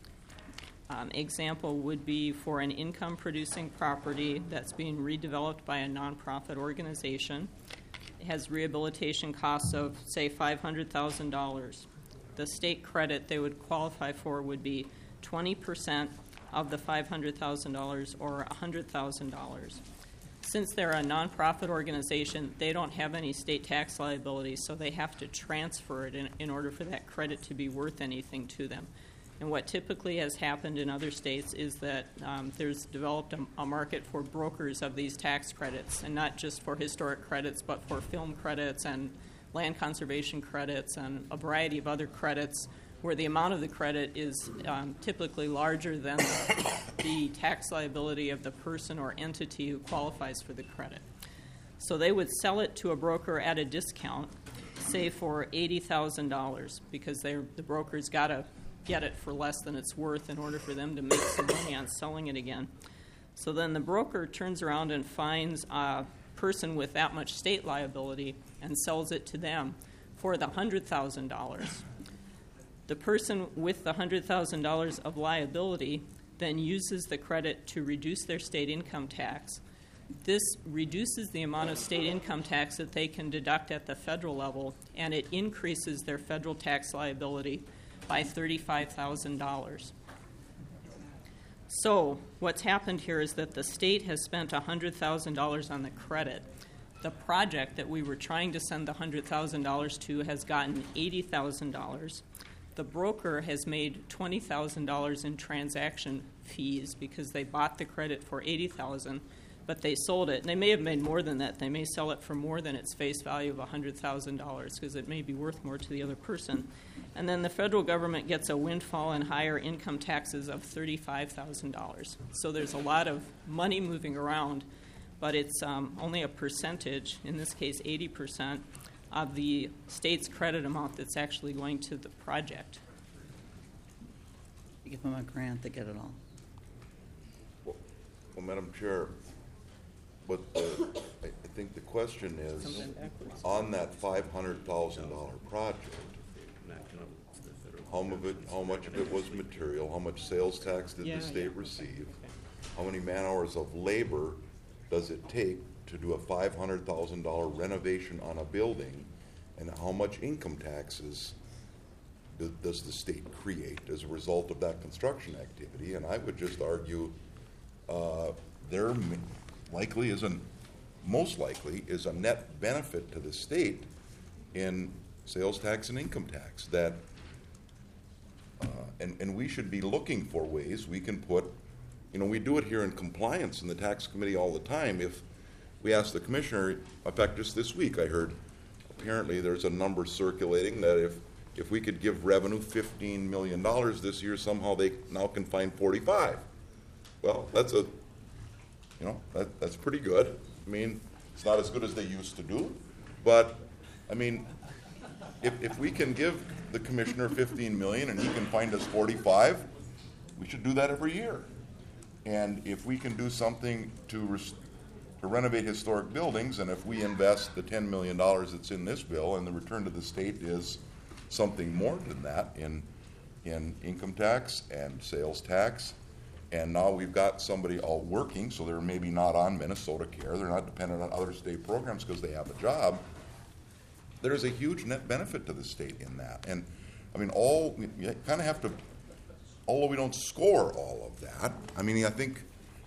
Um, example would be for an income-producing property that's being redeveloped by a nonprofit organization. It has rehabilitation costs of, say, five hundred thousand dollars. The state credit they would qualify for would be twenty percent of the five hundred thousand dollars or one hundred thousand dollars. Since they're a nonprofit organization, they don't have any state tax liability, so they have to transfer it in, in order for that credit to be worth anything to them. And what typically has happened in other states is that um, there's developed a, a market for brokers of these tax credits, and not just for historic credits, but for film credits and land conservation credits and a variety of other credits where the amount of the credit is um, typically larger than the, the tax liability of the person or entity who qualifies for the credit. So they would sell it to a broker at a discount, say for eighty thousand dollars, because they're, the broker's got to get it for less than it's worth in order for them to make some money on selling it again. So then the broker turns around and finds a person with that much state liability and sells it to them for the one hundred thousand dollars. The person with the one hundred thousand dollars of liability then uses the credit to reduce their state income tax. This reduces the amount of state income tax that they can deduct at the federal level, and it increases their federal tax liability by thirty-five thousand dollars. So what's happened here is that the state has spent one hundred thousand dollars on the credit. The project that we were trying to send the one hundred thousand dollars to has gotten eighty thousand dollars. The broker has made twenty thousand dollars in transaction fees because they bought the credit for eighty thousand dollars. but they sold it. And they may have made more than that. They may sell it for more than its face value of one hundred thousand dollars because it may be worth more to the other person. And then the federal government gets a windfall in higher income taxes of thirty-five thousand dollars. So there's a lot of money moving around, but it's um, only a percentage, in this case eighty percent, of the state's credit amount that's actually going to the project. You give them a grant, they get it all. Well, well, Madam Chair, but uh, I I think the question is, Something backwards. on that five hundred thousand dollar project, how much of it, how much of it was material, how much sales tax did Yeah, the state yeah. receive? How many man hours of labor does it take to do a five hundred thousand dollar renovation on a building? And how much income taxes do- does the state create as a result of that construction activity? And I would just argue, uh, there m- likely is a, most likely is a net benefit to the state in sales tax and income tax that, uh, and, and we should be looking for ways we can put, you know, we do it here in compliance in the tax committee all the time. If we ask the commissioner, in fact, just this week I heard apparently there's a number circulating that if, if we could give revenue fifteen million dollars this year, somehow they now can find forty-five. Well, that's a, you know, that, that's pretty good. I mean, it's not as good as they used to do, but, I mean, if, if we can give the commissioner fifteen million and he can find us forty-five, we should do that every year. And if we can do something to, res- to renovate historic buildings, and if we invest the ten million dollars that's in this bill, and the return to the state is something more than that in, in income tax and sales tax, and now we've got somebody all working, so they're maybe not on Minnesota Care, they're not dependent on other state programs because they have a job, there's a huge net benefit to the state in that. And, I mean, all, you kind of have to, although we don't score all of that, I mean, I think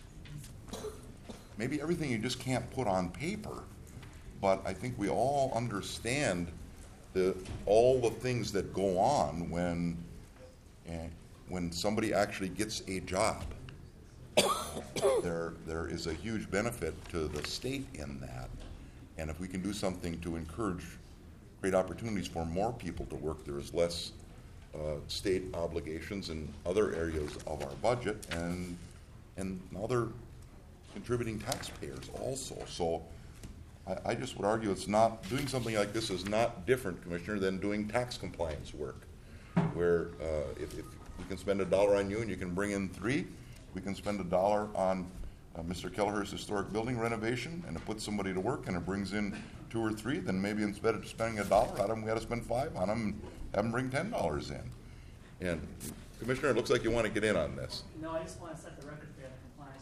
maybe everything you just can't put on paper, but I think we all understand the, all the things that go on when, eh, when somebody actually gets a job. There, there is a huge benefit to the state in that. And if we can do something to encourage great opportunities for more people to work, there is less uh, state obligations in other areas of our budget, and and other contributing taxpayers also. So I, I just would argue it's not, doing something like this is not different, Commissioner, than doing tax compliance work, where uh, if, if we can spend a dollar on you and you can bring in three, we can spend a dollar on uh, Mister Kelleher's historic building renovation, and it puts somebody to work and it brings in two or three, then maybe instead of spending a dollar on them, we got to spend five on them and have them bring ten dollars in. And Commissioner, it looks like you want to get in on this. No, I just want to set the record for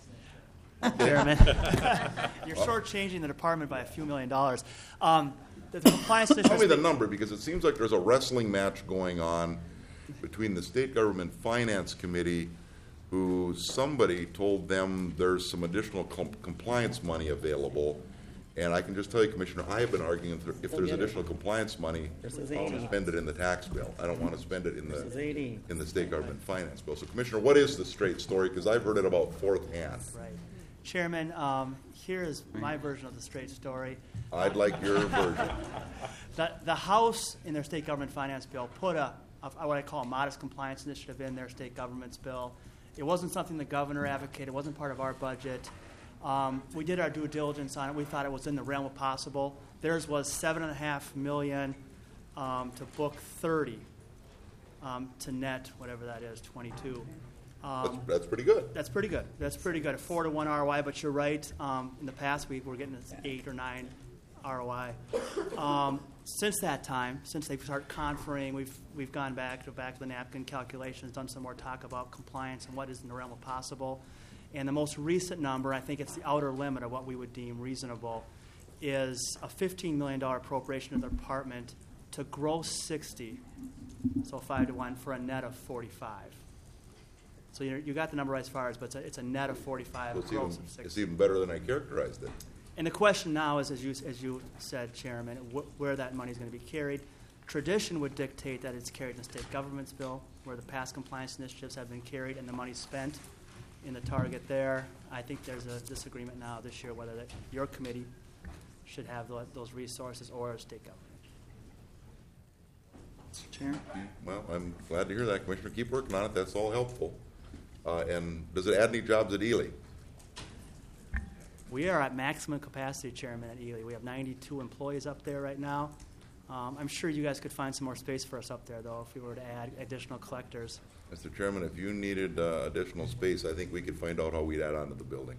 the compliance initiative. Chairman, you're shortchanging the department by a few million dollars. Um, the, the compliance initiative. Tell me the number, because it seems like there's a wrestling match going on between the State Government Finance Committee, who somebody told them there's some additional com- compliance money available. And I can just tell you, Commissioner, I have been arguing if, there, if there's additional compliance money, This is I want to eighty. spend it in the tax bill. I don't want to spend it in This is the eighty. in the State Government Finance bill. So, Commissioner, what is the straight story? Because I've heard it about fourth hand. Right. Chairman, um, here is my version of the straight story. I'd like your version. The, the House, in their state government finance bill, put a, a what I call a modest compliance initiative in their state government's bill. It wasn't something the governor advocated. It wasn't part of our budget. Um, we did our due diligence on it. We thought it was in the realm of possible. Theirs was seven and a half million um, to book thirty um, to net whatever that is, twenty-two. Um, That's, that's pretty good. That's pretty good. That's pretty good. A four to one R O I, but you're right. Um, in the past week, we're getting this eight or nine R O I. Um, since that time, since they've started conferring, we've we've gone back to back to the napkin calculations, done some more talk about compliance and what is in the realm of possible. And the most recent number, I think it's the outer limit of what we would deem reasonable, is a fifteen million dollars appropriation of the department to gross sixty, so five to one, for a net of forty-five. So you you got the number right as far as, but it's a, it's a net of forty-five, So a it's, even, gross of sixty. it's even better than I characterized it. And the question now is, as you as you said, Chairman, wh- where that money is going to be carried. Tradition would dictate that it's carried in the state government's bill, where the past compliance initiatives have been carried and the money spent in the target there. I think there's a disagreement now this year whether that your committee should have tho- those resources or a state government. Mister Chair? Well, I'm glad to hear that, Commissioner. Keep working on it. That's all helpful. Uh, and does it add any jobs at Ely? We are at maximum capacity, Chairman, at Ely. We have ninety-two employees up there right now. Um, I'm sure you guys could find some more space for us up there, though, if we were to add additional collectors. Mister Chairman, if you needed uh, additional space, I think we could find out how we'd add on to the building.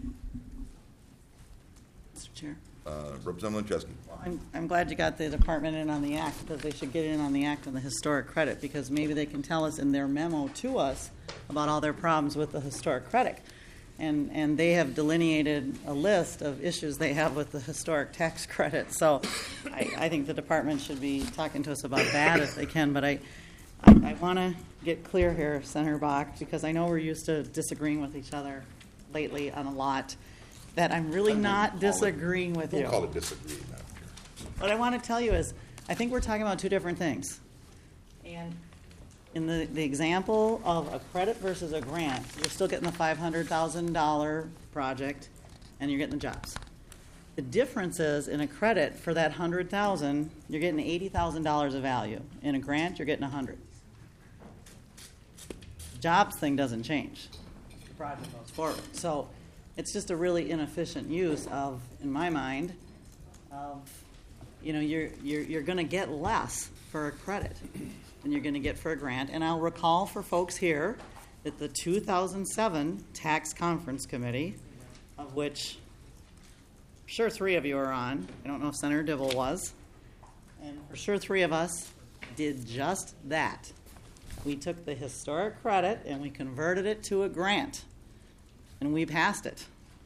Mister Chair? Uh, Representative Linchesky. I'm, I'm glad you got the department in on the act, because they should get in on the act on the historic credit, because maybe they can tell us in their memo to us about all their problems with the historic credit. And, and they have delineated a list of issues they have with the historic tax credit. So I, I think the department should be talking to us about that if they can. But I, I, I want to get clear here, Senator Bach, because I know we're used to disagreeing with each other lately on a lot, that I'm really not disagreeing with you. Don't call it disagreeing. Madam Chair. What I want to tell you is, I think we're talking about two different things. And in the, the example of a credit versus a grant, you're still getting the five hundred thousand dollars project, and you're getting the jobs. The difference is, in a credit for that one hundred thousand dollars, you're getting eighty thousand dollars of value. In a grant, you're getting one hundred thousand dollars. Jobs thing doesn't change. The project goes forward. So it's just a really inefficient use of, in my mind, of, you know, you're, you're, you're going to get less for a credit than you're going to get for a grant. And I'll recall for folks here that the two thousand seven Tax Conference Committee, of which I'm sure three of you are on, I don't know if Senator Dibble was, and for sure three of us did just that. We took the historic credit and we converted it to a grant, and we passed it.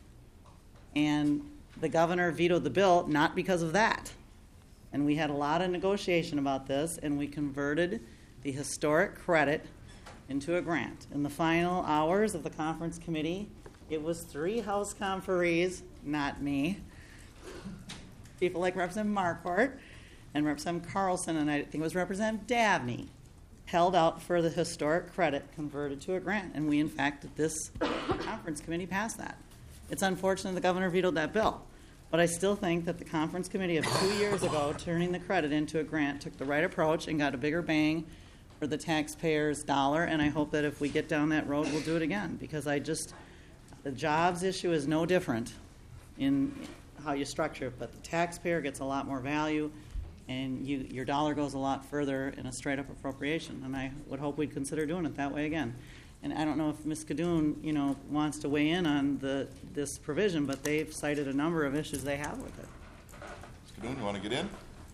And the governor vetoed the bill, not because of that. And we had a lot of negotiation about this, and we converted the historic credit into a grant. In the final hours of the conference committee, it was three House conferees, not me, people like Representative Marquardt and Representative Carlson, and I think it was Representative Dabney, held out for the historic credit converted to a grant. And we, in fact, at this conference committee passed that. It's unfortunate the governor vetoed that bill. But I still think that the conference committee of two years ago, turning the credit into a grant, took the right approach and got a bigger bang for the taxpayer's dollar. And I hope that if we get down that road, we'll do it again. Because I just, the jobs issue is no different in how you structure it. But the taxpayer gets a lot more value, and you, your dollar goes a lot further in a straight-up appropriation. And I would hope we'd consider doing it that way again. And I don't know if Miz Kadoon, you know, wants to weigh in on the this provision, but they've cited a number of issues they have with it. Miz Kadoon, you want to get in?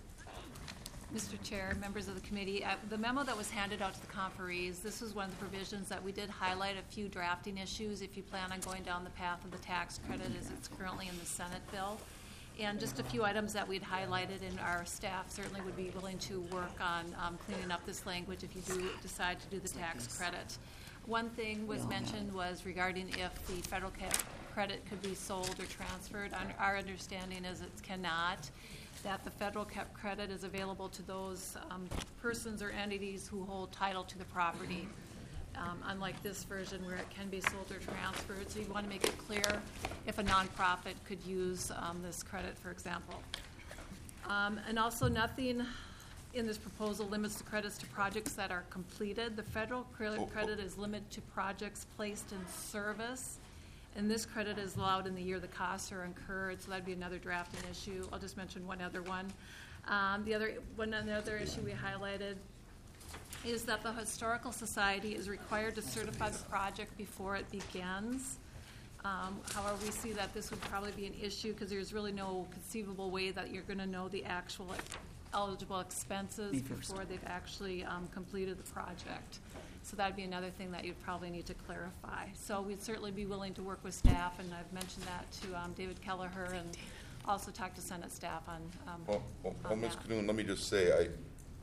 Mister Chair, members of the committee, uh, the memo that was handed out to the conferees, this was one of the provisions that we did highlight a few drafting issues if you plan on going down the path of the tax credit as it's currently in the Senate bill. And just a few items that we'd highlighted, and our staff certainly would be willing to work on um, cleaning up this language if you do decide to do the tax credit. One thing was mentioned was regarding if the federal ca- credit could be sold or transferred. Our understanding is it cannot, that the federal cap credit is available to those um, persons or entities who hold title to the property, um, unlike this version where it can be sold or transferred. So you want to make it clear if a nonprofit could use um, this credit, for example. Um, and also nothing in this proposal limits the credits to projects that are completed. The federal credit, credit is limited to projects placed in service, and this credit is allowed in the year the costs are incurred, so that'd be another drafting issue. I'll just mention one other one. Um, the other one another issue we highlighted is that the Historical Society is required to certify the project before it begins. Um, however, we see that this would probably be an issue because there's really no conceivable way that you're going to know the actual eligible expenses before they've actually um, completed the project. So that'd be another thing that you'd probably need to clarify. So we'd certainly be willing to work with staff, and I've mentioned that to um, David Kelleher and also talk to Senate staff on, um, Well, well, well on Miz that. Kadoon, let me just say, I,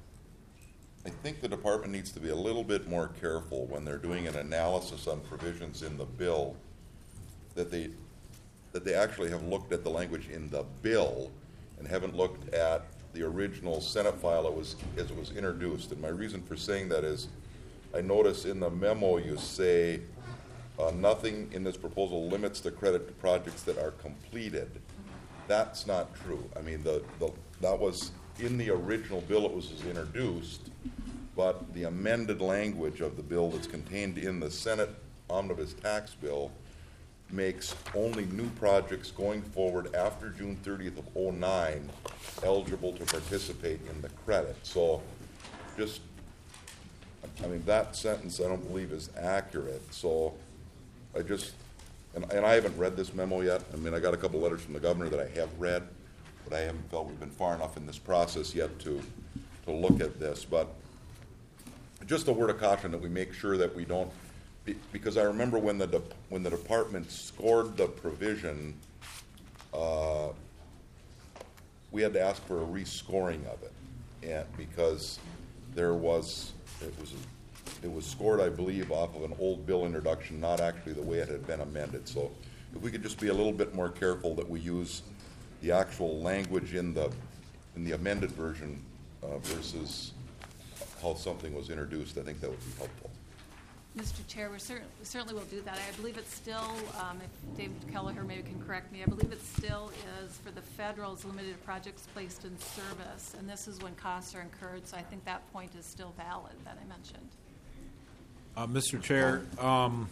I think the department needs to be a little bit more careful when they're doing an analysis on provisions in the bill, that they, that they actually have looked at the language in the bill and haven't looked at the original Senate file it was, as it was introduced. And my reason for saying that is I notice in the memo you say uh, nothing in this proposal limits the credit to projects that are completed. That's not true. I mean, the, the that was in the original bill it was introduced, but the amended language of the bill that's contained in the Senate omnibus tax bill makes only new projects going forward after June thirtieth of oh nine eligible to participate in the credit. So just, I mean, that sentence I don't believe is accurate. So I just, and, and I haven't read this memo yet. I mean, I got a couple letters from the governor that I have read, but I haven't felt we've been far enough in this process yet to, to look at this. But just a word of caution that we make sure that we don't, be, because I remember when the, de, when the department scored the provision, uh, we had to ask for a rescoring of it, and because there was, it was, it was scored, I believe, off of an old bill introduction, not actually the way it had been amended. So if we could just be a little bit more careful that we use the actual language in the in the amended version uh, versus how something was introduced, I think that would be helpful. Mister Chair, we cer- certainly will do that. I believe it's still, um, if David Kelleher maybe can correct me, I believe it still is for the federal's limited projects placed in service, and this is when costs are incurred, so I think that point is still valid that I mentioned. Uh, Mister Chair, um,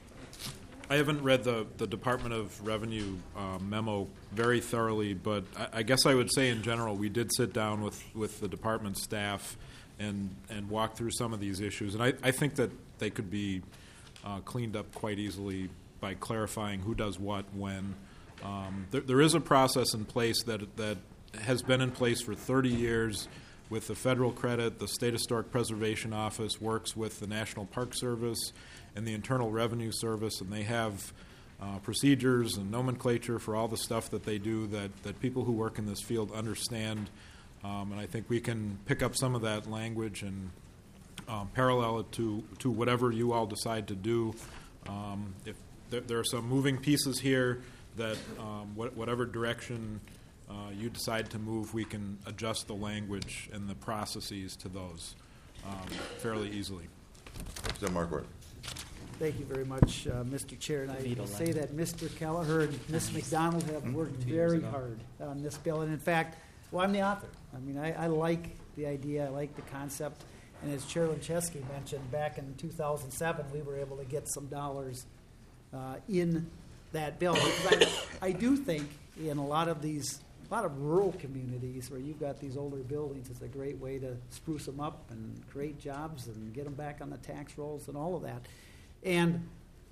I haven't read the, the Department of Revenue uh, memo very thoroughly, but I, I guess I would say in general we did sit down with, with the department staff and, and walk through some of these issues. And I, I think that they could be uh, cleaned up quite easily by clarifying who does what when. Um, there, there is a process in place that that has been in place for thirty years with the federal credit. The State Historic Preservation Office works with the National Park Service and the Internal Revenue Service, and they have uh, procedures and nomenclature for all the stuff that they do that, that people who work in this field understand. Um, and I think we can pick up some of that language and um, parallel it to, to whatever you all decide to do. Um, if there, there are some moving pieces here that um, what, whatever direction uh, you decide to move, we can adjust the language and the processes to those um, fairly easily. Representative Marquardt. Thank you very much, uh, Mister Chair. And I will say that Mister Kelleher and Miz McDonald have worked very hard on this bill. And in fact, well, I'm the author. I mean, I, I like the idea. I like the concept. And as Chairman Chesky mentioned, back in two thousand seven, we were able to get some dollars uh, in that bill. Because I, I do think in a lot of these, a lot of rural communities where you've got these older buildings, it's a great way to spruce them up and create jobs and get them back on the tax rolls and all of that. And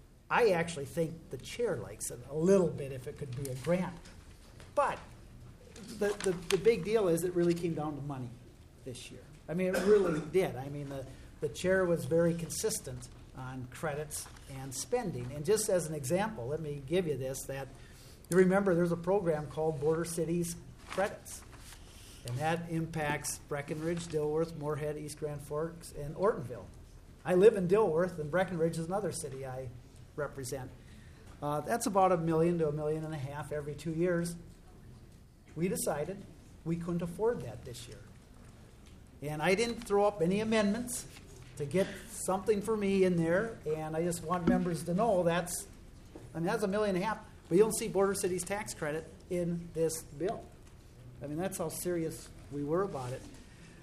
I actually think the chair likes it a little bit if it could be a grant. But the, the, the big deal is it really came down to money this year. I mean, it really did. I mean, the, the chair was very consistent on credits and spending. And just as an example, let me give you this, that you remember there's a program called Border Cities Credits. And that impacts Breckenridge, Dilworth, Moorhead, East Grand Forks, and Ortonville. I live in Dilworth, and Breckenridge is another city I represent. Uh, that's about a million to a million and a half every two years. We decided we couldn't afford that this year. And I didn't throw up any amendments to get something for me in there, and I just want members to know that's, I mean, that's a million and a half, but you don't see Border Cities tax credit in this bill. I mean, that's how serious we were about it.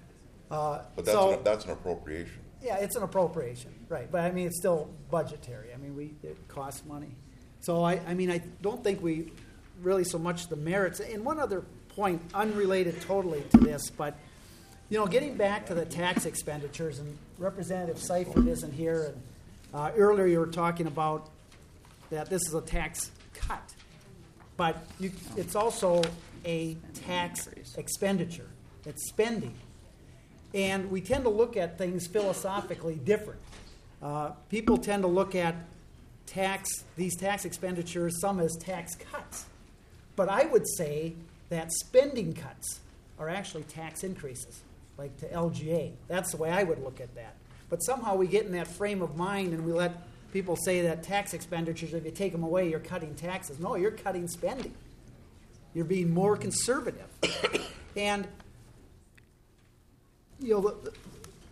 Uh, but that's, so, an, that's an appropriation. Yeah, it's an appropriation, right. But, I mean, it's still budgetary. I mean, we it costs money. So, I, I mean, I don't think we really so much the merits. And one other point, unrelated totally to this, but, you know, getting back to the tax expenditures, and Representative Seifert isn't here, and uh, earlier you were talking about that this is a tax cut. But you, it's also a tax expenditure. It's spending. And we tend to look at things philosophically different. Uh, people tend to look at tax, these tax expenditures, some as tax cuts. But I would say that spending cuts are actually tax increases, like to L G A. That's the way I would look at that. But somehow we get in that frame of mind and we let people say that tax expenditures, if you take them away, you're cutting taxes. No, you're cutting spending. You're being more conservative. And you know,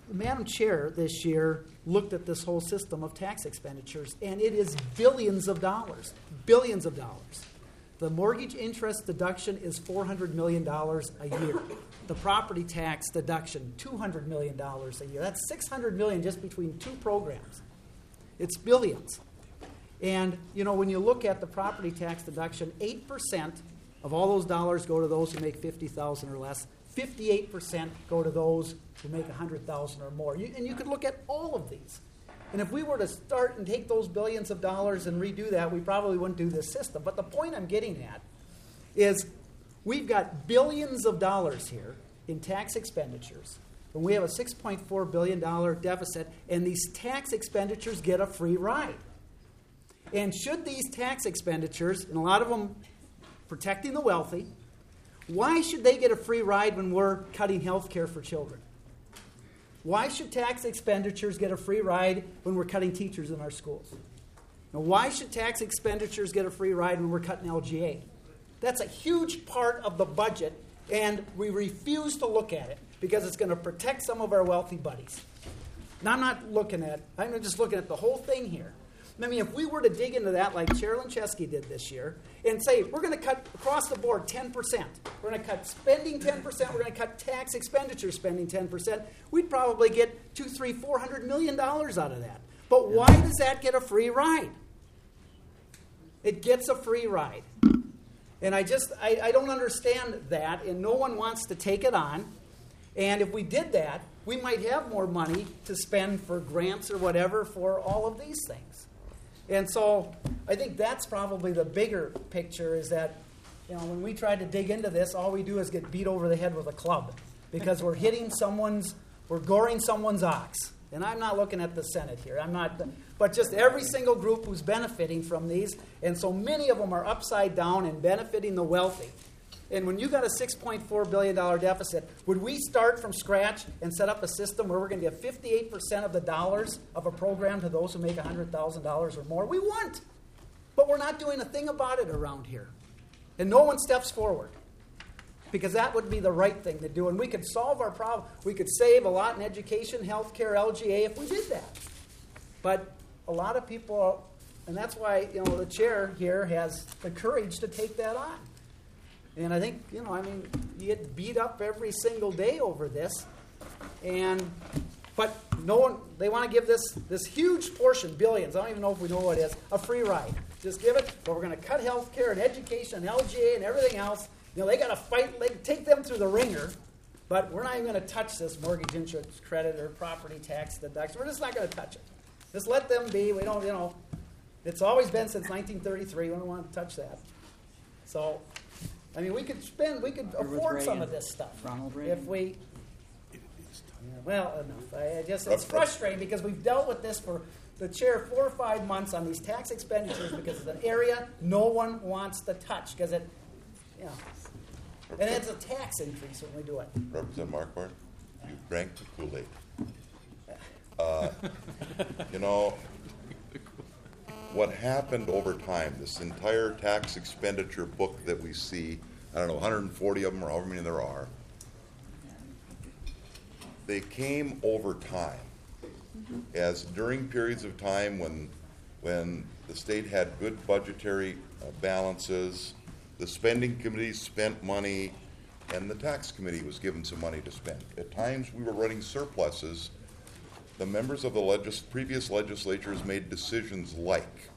Madam Chair this year looked at this whole system of tax expenditures, and it is billions of dollars, billions of dollars. The mortgage interest deduction is four hundred million dollars a year. The property tax deduction, two hundred million dollars a year. That's six hundred million dollars just between two programs. It's billions. And, you know, when you look at the property tax deduction, eight percent of all those dollars go to those who make fifty thousand dollars or less. fifty-eight percent go to those who make one hundred thousand dollars or more. You, and you could look at all of these. And if we were to start and take those billions of dollars and redo that, we probably wouldn't do this system. But the point I'm getting at is we've got billions of dollars here in tax expenditures, and we have a six point four billion dollars deficit, and these tax expenditures get a free ride. And should these tax expenditures, and a lot of them protecting the wealthy, why should they get a free ride when we're cutting health care for children? Why should tax expenditures get a free ride when we're cutting teachers in our schools? Now, why should tax expenditures get a free ride when we're cutting L G A? That's a huge part of the budget, and we refuse to look at it because it's going to protect some of our wealthy buddies. Now, I'm not looking at, I'm just looking at the whole thing here. I mean, if we were to dig into that like Chair Linchesky did this year and say, we're going to cut across the board ten percent. We're going to cut spending ten percent. We're going to cut tax expenditure spending ten percent. We'd probably get two, three, four hundred million dollars out of that. But why does that get a free ride? It gets a free ride. And I just, I, I don't understand that, and no one wants to take it on. And if we did that, we might have more money to spend for grants or whatever for all of these things. And so I think that's probably the bigger picture is that, you know, when we try to dig into this, all we do is get beat over the head with a club because we're hitting someone's, we're goring someone's ox. And I'm not looking at the Senate here. I'm not, but just every single group who's benefiting from these. And so many of them are upside down and benefiting the wealthy. And when you got a six point four billion dollars deficit, would we start from scratch and set up a system where we're going to give fifty-eight percent of the dollars of a program to those who make one hundred thousand dollars or more? We wouldn't. But we're not doing a thing about it around here. And no one steps forward. Because that would be the right thing to do. And we could solve our problem. We could save a lot in education, health care, L G A if we did that. But a lot of people, and that's why, you know, the chair here has the courage to take that on. And I think, you know, I mean, you get beat up every single day over this. And, but no one, they want to give this, this huge portion, billions, I don't even know if we know what it is, a free ride. Just give it, but we're going to cut health care and education and L G A and everything else. You know, they got to fight, they take them through the ringer, but we're not even going to touch this mortgage interest credit or property tax deduction. We're just not going to touch it. Just let them be. We don't, you know, it's always been since nineteen thirty-three. We don't want to touch that. So, I mean, we could spend, we could afford some of this stuff. Ronald Reagan. If we, yeah, well, enough. I, I just, it's frustrating because we've dealt with this for the chair four or five months on these tax expenditures because it's an area no one wants to touch because it, you know, and it's a tax increase when we do it. Representative Marquardt, you drank the Kool-Aid. Uh, you know, what happened over time, this entire tax expenditure book that we see, I don't know, one hundred forty of them or however many there are, they came over time. As during periods of time when, when the state had good budgetary uh, balances, the spending committee spent money, and the tax committee was given some money to spend. At times we were running surpluses. The members of the legis- previous legislatures made decisions like,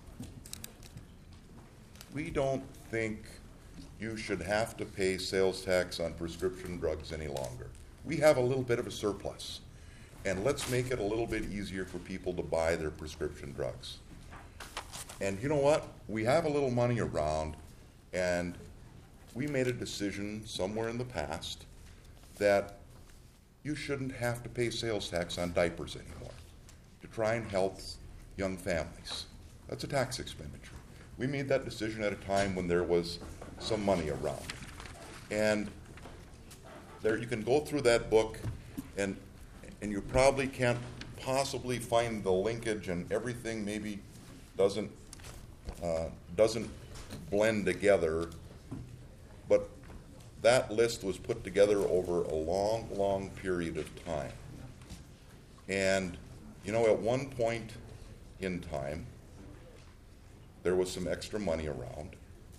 we don't think you should have to pay sales tax on prescription drugs any longer. We have a little bit of a surplus, and let's make it a little bit easier for people to buy their prescription drugs. And you know what? We have a little money around, and we made a decision somewhere in the past that you shouldn't have to pay sales tax on diapers anymore to try and help young families. That's a tax expenditure. We made that decision at a time when there was some money around. And there you can go through that book and and you probably can't possibly find the linkage, and everything maybe doesn't uh, doesn't blend together, but that list was put together over a long, long period of time. And, you know, at one point in time, there was some extra money around,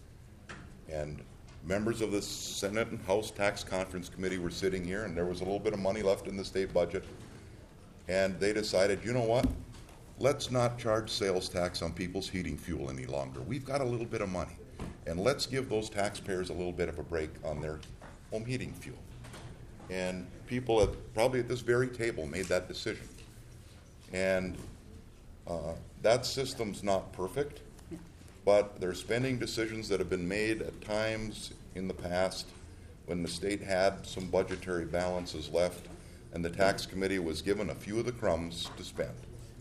and members of the Senate and House Tax Conference Committee were sitting here, and there was a little bit of money left in the state budget, and they decided, you know what, let's not charge sales tax on people's heating fuel any longer. We've got a little bit of money, and let's give those taxpayers a little bit of a break on their home heating fuel. And people at, probably at this very table made that decision. And uh, that system's not perfect, but there are spending decisions that have been made at times in the past when the state had some budgetary balances left, and the tax committee was given a few of the crumbs to spend.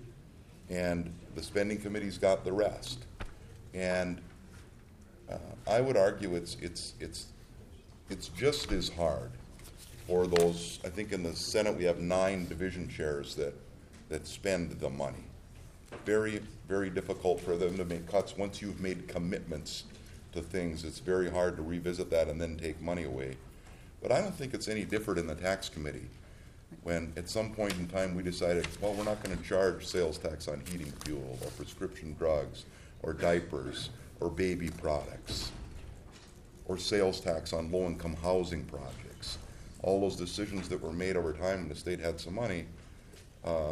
And the spending committee's got the rest. And uh, I would argue it's it's it's it's just as hard for those. I think in the Senate we have nine division chairs that that spend the money. Very, very difficult for them to make cuts. Once you've made commitments to things, it's very hard to revisit that and then take money away. But I don't think it's any different in the tax committee when at some point in time we decided, well, we're not going to charge sales tax on heating fuel or prescription drugs or diapers or baby products or sales tax on low-income housing projects. All those decisions that were made over time when the state had some money, uh,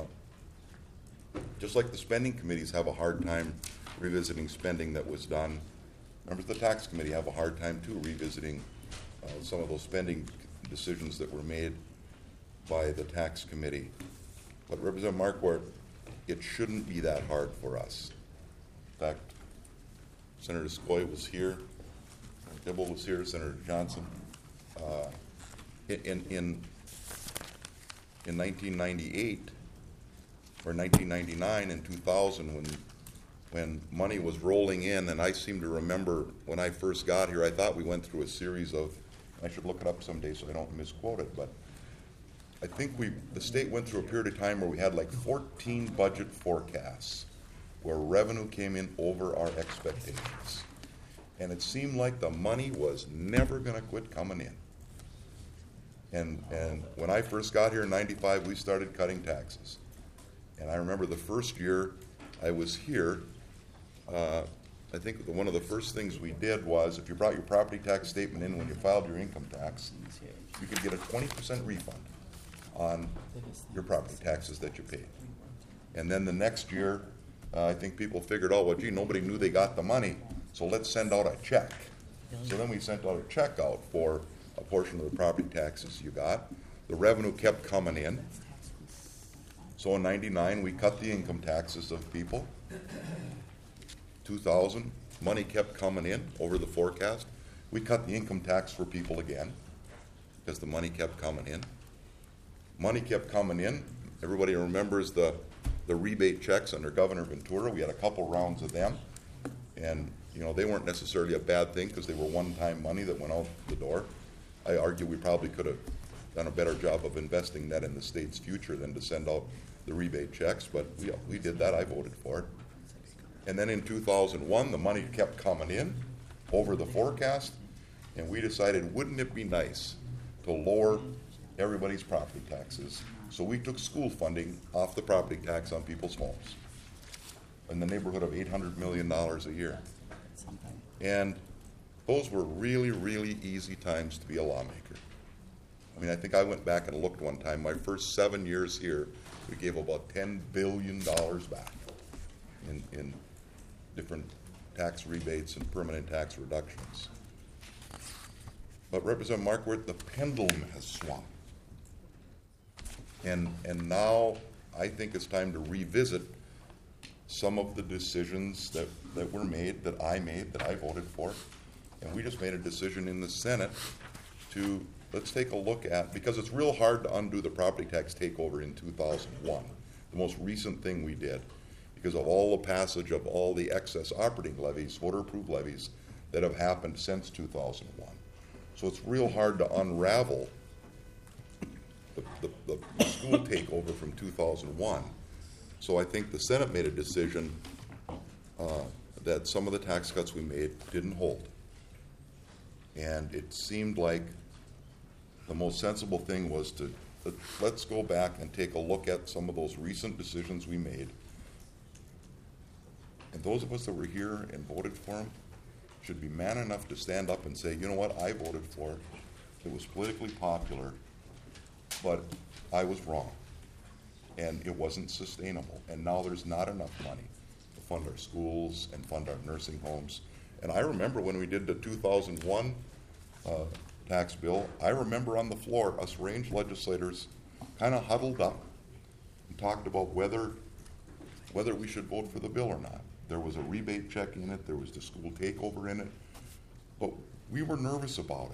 just like the spending committees have a hard time revisiting spending that was done, members of the tax committee have a hard time too revisiting uh, some of those spending decisions that were made by the tax committee. But Representative Marquardt, it shouldn't be that hard for us. In fact, Senator Skoye was here, Senator Dibble was here, Senator Johnson. Uh, in, in, in nineteen ninety-eight, or nineteen ninety-nine and two thousand, when when money was rolling in, and I seem to remember when I first got here, I thought we went through a series of, I should look it up someday so I don't misquote it, but I think we, the state went through a period of time where we had like fourteen budget forecasts where revenue came in over our expectations. And it seemed like the money was never going to quit coming in. And, and when I first got here in ninety-five, we started cutting taxes. And I remember the first year I was here, uh, I think one of the first things we did was if you brought your property tax statement in when you filed your income tax, you could get a twenty percent refund on your property taxes that you paid. And then the next year, uh, I think people figured, oh, well, gee, nobody knew they got the money, so let's send out a check. So then we sent out a check out for a portion of the property taxes you got. The revenue kept coming in. So in ninety-nine, we cut the income taxes of people. two thousand, money kept coming in over the forecast. We cut the income tax for people again because the money kept coming in. Money kept coming in. Everybody remembers the, the rebate checks under Governor Ventura. We had a couple rounds of them. And, you know, they weren't necessarily a bad thing because they were one-time money that went out the door. I argue we probably could have done a better job of investing that in the state's future than to send out the rebate checks, but we, we did that. I voted for it. And then in two thousand one, the money kept coming in over the forecast, and we decided, wouldn't it be nice to lower everybody's property taxes? So we took school funding off the property tax on people's homes in the neighborhood of eight hundred million dollars a year. And those were really, really easy times to be a lawmaker. I mean, I think I went back and looked one time. My first seven years here, we gave about ten billion dollars back in, in different tax rebates and permanent tax reductions. But Representative Marquardt, the pendulum has swung. And, and now I think it's time to revisit some of the decisions that, that were made, that I made, that I voted for. And we just made a decision in the Senate to, let's take a look at, because it's real hard to undo the property tax takeover in two thousand one, the most recent thing we did, because of all the passage of all the excess operating levies, voter-approved levies, that have happened since two thousand one. So it's real hard to unravel the, the, the school takeover from two thousand one. So I think the Senate made a decision uh, that some of the tax cuts we made didn't hold. And it seemed like the most sensible thing was to let- let's go back and take a look at some of those recent decisions we made. And those of us that were here and voted for them should be man enough to stand up and say, you know what, I voted for it. It was politically popular, but I was wrong. And it wasn't sustainable. And now there's not enough money to fund our schools and fund our nursing homes. And I remember when we did the two thousand one uh, tax bill, I remember on the floor, us range legislators kind of huddled up and talked about whether, whether we should vote for the bill or not. There was a rebate check in it, there was the school takeover in it, but we were nervous about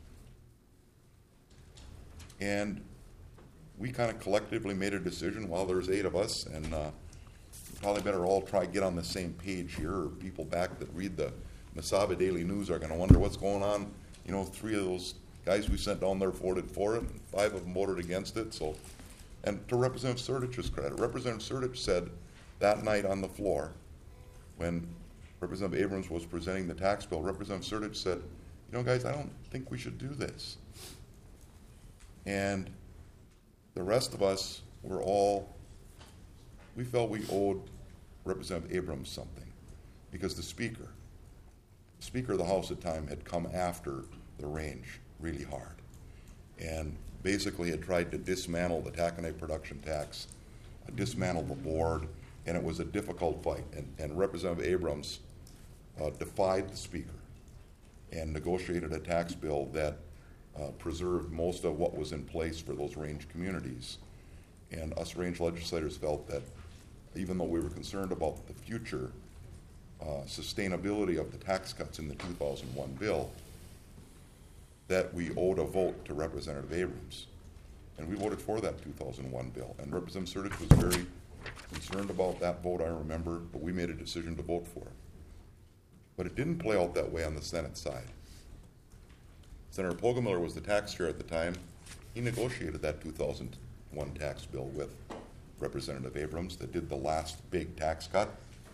it. And we kind of collectively made a decision, well, there's eight of us, and uh, we probably better all try to get on the same page here, or people back that read the Mesaba Daily News are going to wonder what's going on. You know, three of those guys we sent down there voted for it, and five of them voted against it. So, and to Representative Sertich's credit, Representative Sertich said that night on the floor, when Representative Abrams was presenting the tax bill, Representative Sertich said, you know, guys, I don't think we should do this. And the rest of us were all, we felt we owed Representative Abrams something, because the speaker, the Speaker of the House at the time had come after the range really hard and basically had tried to dismantle the taconite production tax, uh, dismantle the board, and it was a difficult fight. And, and Representative Abrams uh, defied the Speaker and negotiated a tax bill that uh, preserved most of what was in place for those range communities. And us range legislators felt that even though we were concerned about the future uh, sustainability of the tax cuts in the two thousand one bill, that we owed a vote to Representative Abrams. And we voted for that two thousand one bill. And Representative Sertich was very concerned about that vote, I remember, but we made a decision to vote for it. But it didn't play out that way on the Senate side. Senator Poggemiller was the tax chair at the time. He negotiated that two thousand one tax bill with Representative Abrams that did the last big tax cut.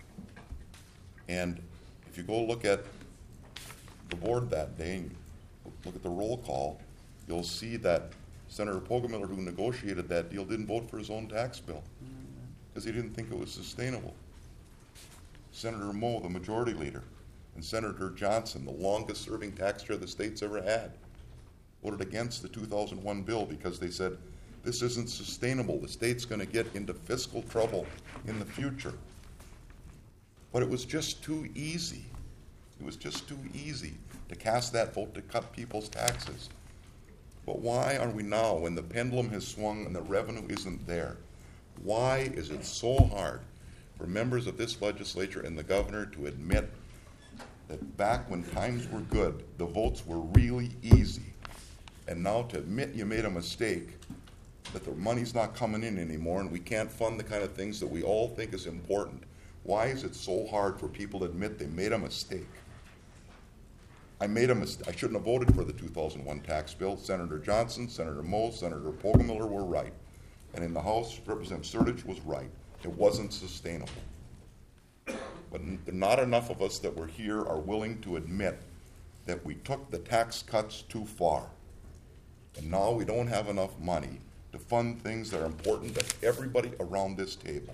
And if you go look at the board that day and look at the roll call, you'll see that Senator Poggemiller, who negotiated that deal, didn't vote for his own tax bill because he didn't think it was sustainable. Senator Moe, the majority leader, and Senator Johnson, the longest-serving tax chair the state's ever had, voted against the two thousand one bill because they said, this isn't sustainable. The state's going to get into fiscal trouble in the future. But it was just too easy. It was just too easy to cast that vote to cut people's taxes. But why are we now, when the pendulum has swung and the revenue isn't there, why is it so hard for members of this legislature and the governor to admit that back when times were good, the votes were really easy, and now to admit you made a mistake, that the money's not coming in anymore and we can't fund the kind of things that we all think is important? Why is it so hard for people to admit they made a mistake? I made a mistake. I shouldn't have voted for the two thousand one tax bill. Senator Johnson, Senator Moe, Senator Poggemiller were right. And in the House, Representative Sertich was right. It wasn't sustainable. But n- not enough of us that were here are willing to admit that we took the tax cuts too far. And now we don't have enough money to fund things that are important to everybody around this table.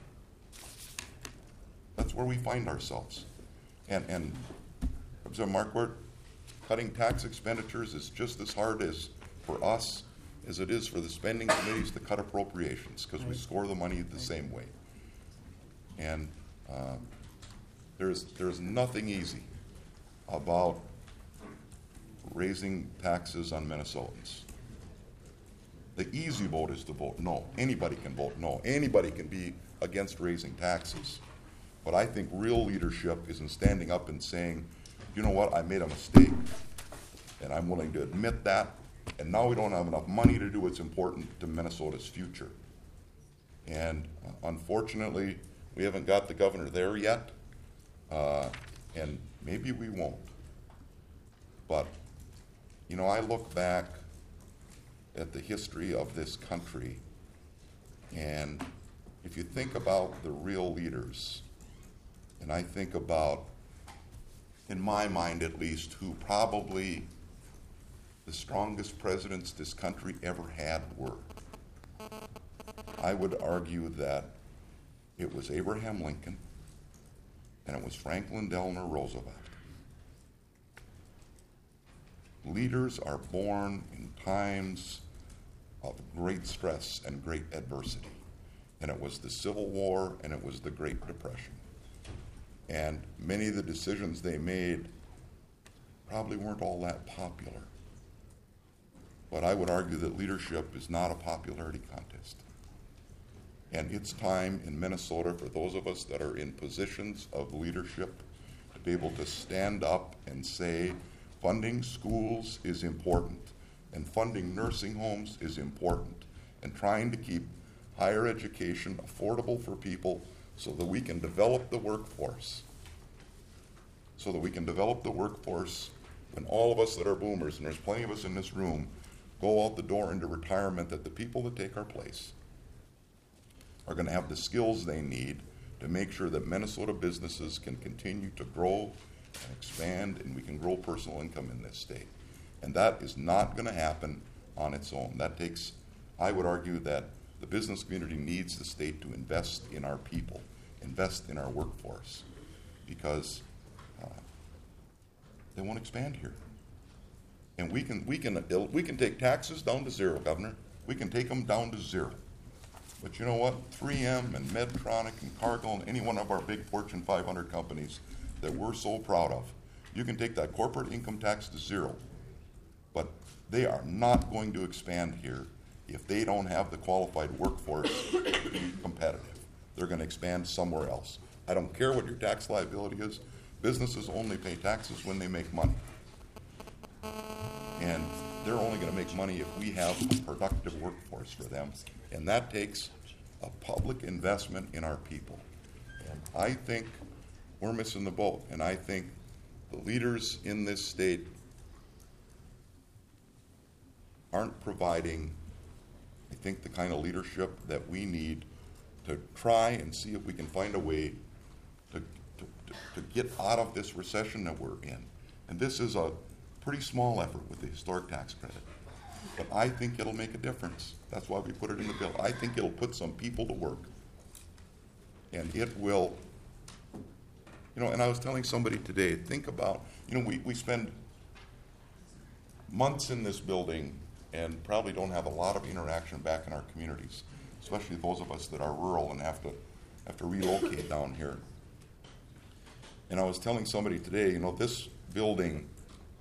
That's where we find ourselves. And, and Representative Markwart, cutting tax expenditures is just as hard as for us as it is for the spending committees to cut appropriations, because we score the money the same way. And uh, there's, there's nothing easy about raising taxes on Minnesotans. The easy vote is to vote no. Anybody can vote no. Anybody can be against raising taxes. But I think real leadership is in standing up and saying, you know what, I made a mistake, and I'm willing to admit that, and now we don't have enough money to do what's important to Minnesota's future. And uh, unfortunately, we haven't got the governor there yet, uh, and maybe we won't. But, you know, I look back at the history of this country, and if you think about the real leaders, and I think about, in my mind at least, who probably the strongest presidents this country ever had were. I would argue that it was Abraham Lincoln and it was Franklin Delano Roosevelt. Leaders are born in times of great stress and great adversity. And it was the Civil War and it was the Great Depression. And many of the decisions they made probably weren't all that popular. But I would argue that leadership is not a popularity contest. And it's time in Minnesota for those of us that are in positions of leadership to be able to stand up and say, funding schools is important, and funding nursing homes is important, and trying to keep higher education affordable for people so that we can develop the workforce. So that we can develop the workforce when all of us that are boomers, and there's plenty of us in this room, go out the door into retirement, that the people that take our place are going to have the skills they need to make sure that Minnesota businesses can continue to grow and expand, and we can grow personal income in this state. And that is not going to happen on its own. That takes, I would argue that the business community needs the state to invest in our people, invest in our workforce, because uh, they won't expand here. And we can, we can, we can take taxes down to zero, Governor. We can take them down to zero. But you know what? three M and Medtronic and Cargill and any one of our big Fortune five hundred companies that we're so proud of, you can take that corporate income tax to zero. But they are not going to expand here if they don't have the qualified workforce to be competitive. They're going to expand somewhere else. I don't care what your tax liability is. Businesses only pay taxes when they make money. And they're only going to make money if we have a productive workforce for them. And that takes a public investment in our people. And I think we're missing the boat. And I think the leaders in this state aren't providing, I think, the kind of leadership that we need to try and see if we can find a way to, to, to, to get out of this recession that we're in. And this is a pretty small effort with the historic tax credit. But I think it'll make a difference. That's why we put it in the bill. I think it'll put some people to work. And it will, you know, and I was telling somebody today, think about, you know, we, we spend months in this building and probably don't have a lot of interaction back in our communities, especially those of us that are rural and have to have to relocate down here. And I was telling somebody today, you know, this building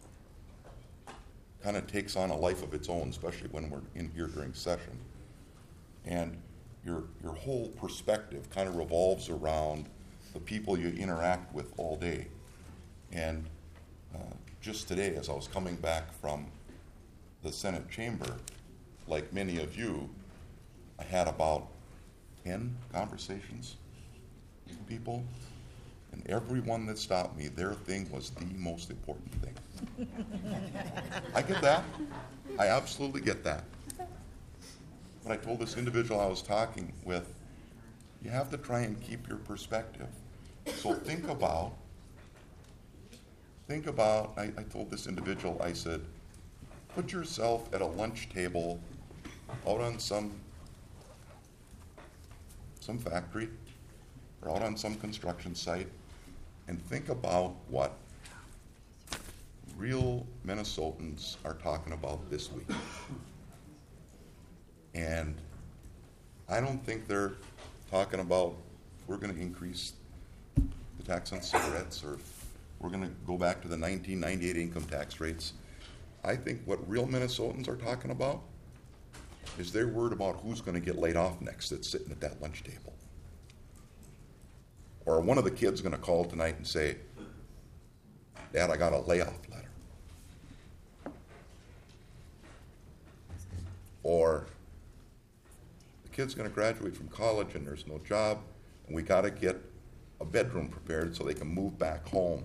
kind of takes on a life of its own, especially when we're in here during session. And your your whole perspective kind of revolves around the people you interact with all day. And uh, just today, as I was coming back from the Senate chamber, like many of you, I had about ten conversations with people, and everyone that stopped me, their thing was the most important thing. I get that. I absolutely get that. But I told this individual I was talking with, you have to try and keep your perspective. So think about, think about, I, I told this individual, I said, put yourself at a lunch table out on some, some factory or out on some construction site, and think about what real Minnesotans are talking about this week. And I don't think they're talking about we're going to increase the tax on cigarettes or we're going to go back to the nineteen ninety-eight income tax rates. I think what real Minnesotans are talking about is they're worried about who's going to get laid off next that's sitting at that lunch table. Or one of the kids going to call tonight and say, Dad, I got a layoff letter. Or the kid's going to graduate from college and there's no job, and we got to get a bedroom prepared so they can move back home.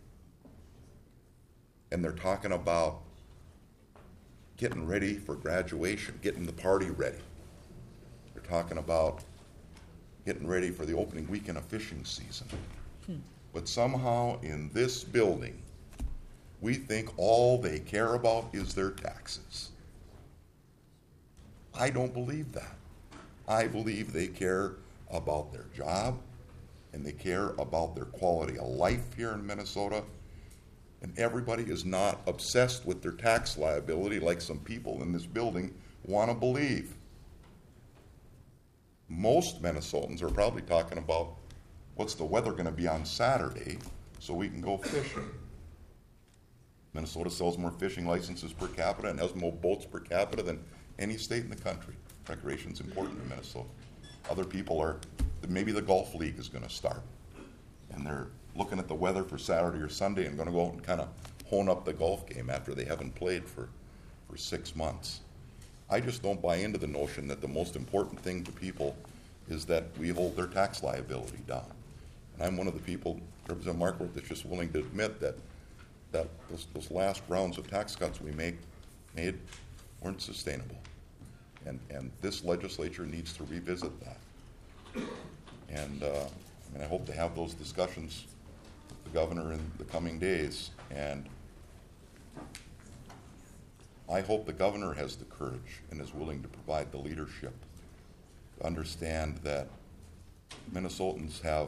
And they're talking about getting ready for graduation, getting the party ready. They're talking about getting ready for the opening weekend of fishing season. Hmm. But somehow in this building, we think all they care about is their taxes. I don't believe that. I believe they care about their job, and they care about their quality of life here in Minnesota. And everybody is not obsessed with their tax liability like some people in this building want to believe. Most Minnesotans are probably talking about what's the weather going to be on Saturday so we can go fishing. Minnesota sells more fishing licenses per capita and has more boats per capita than any state in the country. Recreation is important in Minnesota. Other people are, maybe the golf league is going to start, and they're looking at the weather for Saturday or Sunday and going to go out and kind of hone up the golf game after they haven't played for, for six months. I just don't buy into the notion that the most important thing to people is that we hold their tax liability down. And I'm one of the people, Representative Markworth, that's just willing to admit that that those, those last rounds of tax cuts we make made weren't sustainable. And and this legislature needs to revisit that. And uh, I mean, I hope to have those discussions with the governor in the coming days. And I hope the governor has the courage and is willing to provide the leadership to understand that Minnesotans have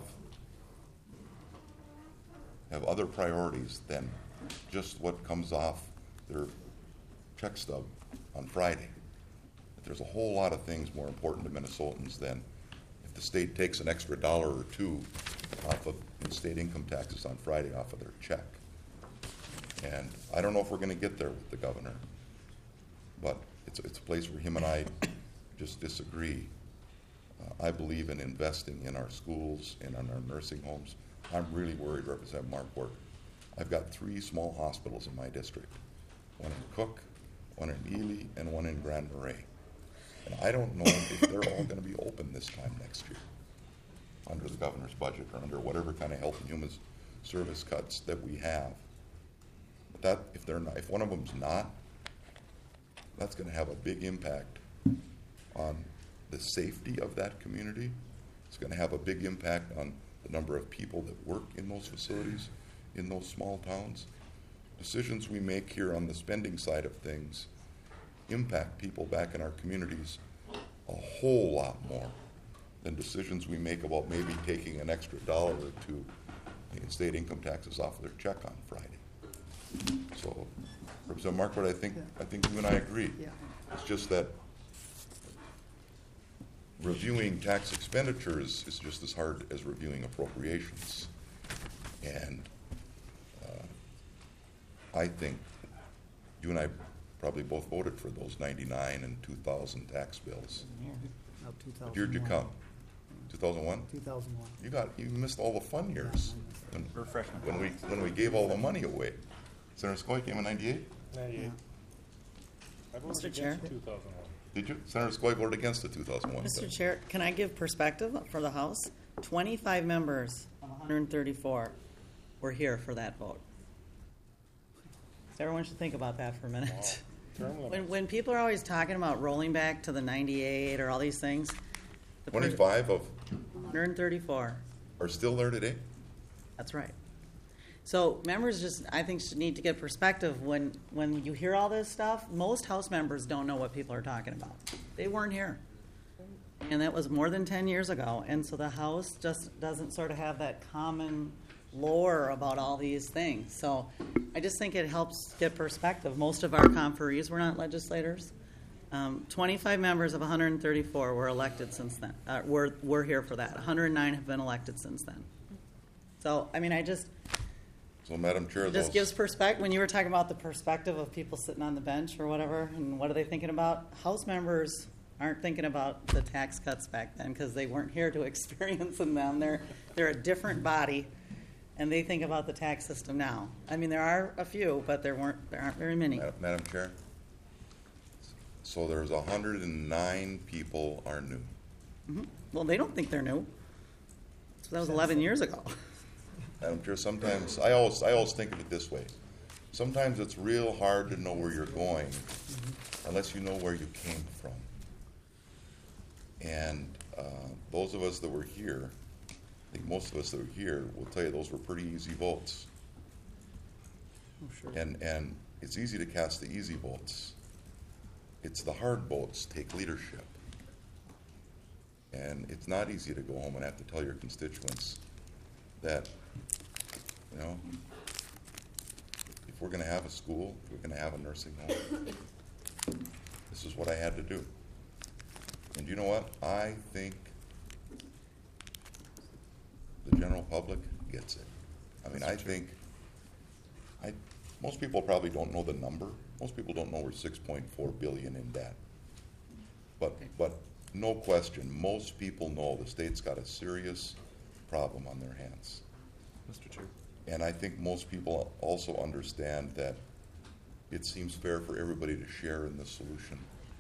have other priorities than just what comes off their check stub on Friday. There's a whole lot of things more important to Minnesotans than if the state takes an extra dollar or two off of state income taxes on Friday off of their check. And I don't know if we're going to get there with the governor, but it's, it's a place where him and I just disagree. Uh, I believe in investing in our schools and in our nursing homes. I'm really worried, Representative Markworth. I've got three small hospitals in my district, one in Cook, one in Ely, and one in Grand Marais. And I don't know if they're all going to be open this time next year under the governor's budget or under whatever kind of health and human service cuts that we have. But that, if they're not, if one of them's not, that's going to have a big impact on the safety of that community. It's going to have a big impact on the number of people that work in those facilities, in those small towns. Decisions we make here on the spending side of things impact people back in our communities a whole lot more than decisions we make about maybe taking an extra dollar or two in state income taxes off of their check on Friday. So, Representative Markworth, I think I think you and I agree. Yeah. It's just that reviewing tax expenditures is just as hard as reviewing appropriations. And uh, I think you and I probably both voted for those ninety-nine and two thousand tax bills. No, What year did you come? two thousand one? two thousand one. You got you missed all the fun years when, when we when we gave all the money away. Senator Skoye came in ninety-eight. ninety-eight. I voted Mister against Chair? two thousand one. Did you? Senator Skoye voted against the two thousand one. Mister Chair, can I give perspective for the House? twenty-five members of one hundred thirty-four were here for that vote. So everyone should think about that for a minute. Term limits. When, when people are always talking about rolling back to the ninety-eight or all these things, the per- Twenty-five of one hundred thirty-four, are still there today. that's right. So members just, I think, should need to get perspective when, when you hear all this stuff. Most House members don't know what people are talking about. They weren't here. And that was more than ten years ago. And so the House just doesn't sort of have that common lore about all these things. So I just think it helps get perspective. Most of our conferees were not legislators. Um, twenty-five members of one hundred thirty-four were elected since then. Uh, were, were here for that. one hundred nine have been elected since then. So, I mean, I just... So, Madam Chair, It those, just gives perspective. When you were talking about the perspective of people sitting on the bench or whatever, and what are they thinking about? House members aren't thinking about the tax cuts back then because they weren't here to experience them. They're they're a different body, and they think about the tax system now. I mean, there are a few, but there weren't. There aren't very many. Madam, Madam Chair. So there's one hundred nine people are new. hmm Well, they don't think they're new. So that was eleven years ago. Madam Chair, sometimes, I always, I always think of it this way. Sometimes it's real hard to know where you're going unless you know where you came from. And uh, those of us that were here, I think most of us that were here will tell you those were pretty easy votes. sure. And, and it's easy to cast the easy votes. It's the hard votes take leadership. And it's not easy to go home and have to tell your constituents that, you know, if we're going to have a school, if we're going to have a nursing home, this is what I had to do. And you know what? I think the general public gets it. I mean, I think, I, most people probably don't know the number. Most people don't know we're six point four billion in debt. But, but no question, most people know the state's got a serious problem on their hands. Mister Chair. And I think most people also understand that it seems fair for everybody to share in the solution.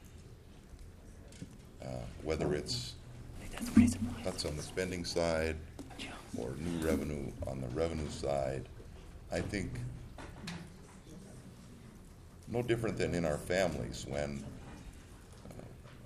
Uh, whether it's cuts on the spending side or new revenue on the revenue side, I think no different than in our families when uh,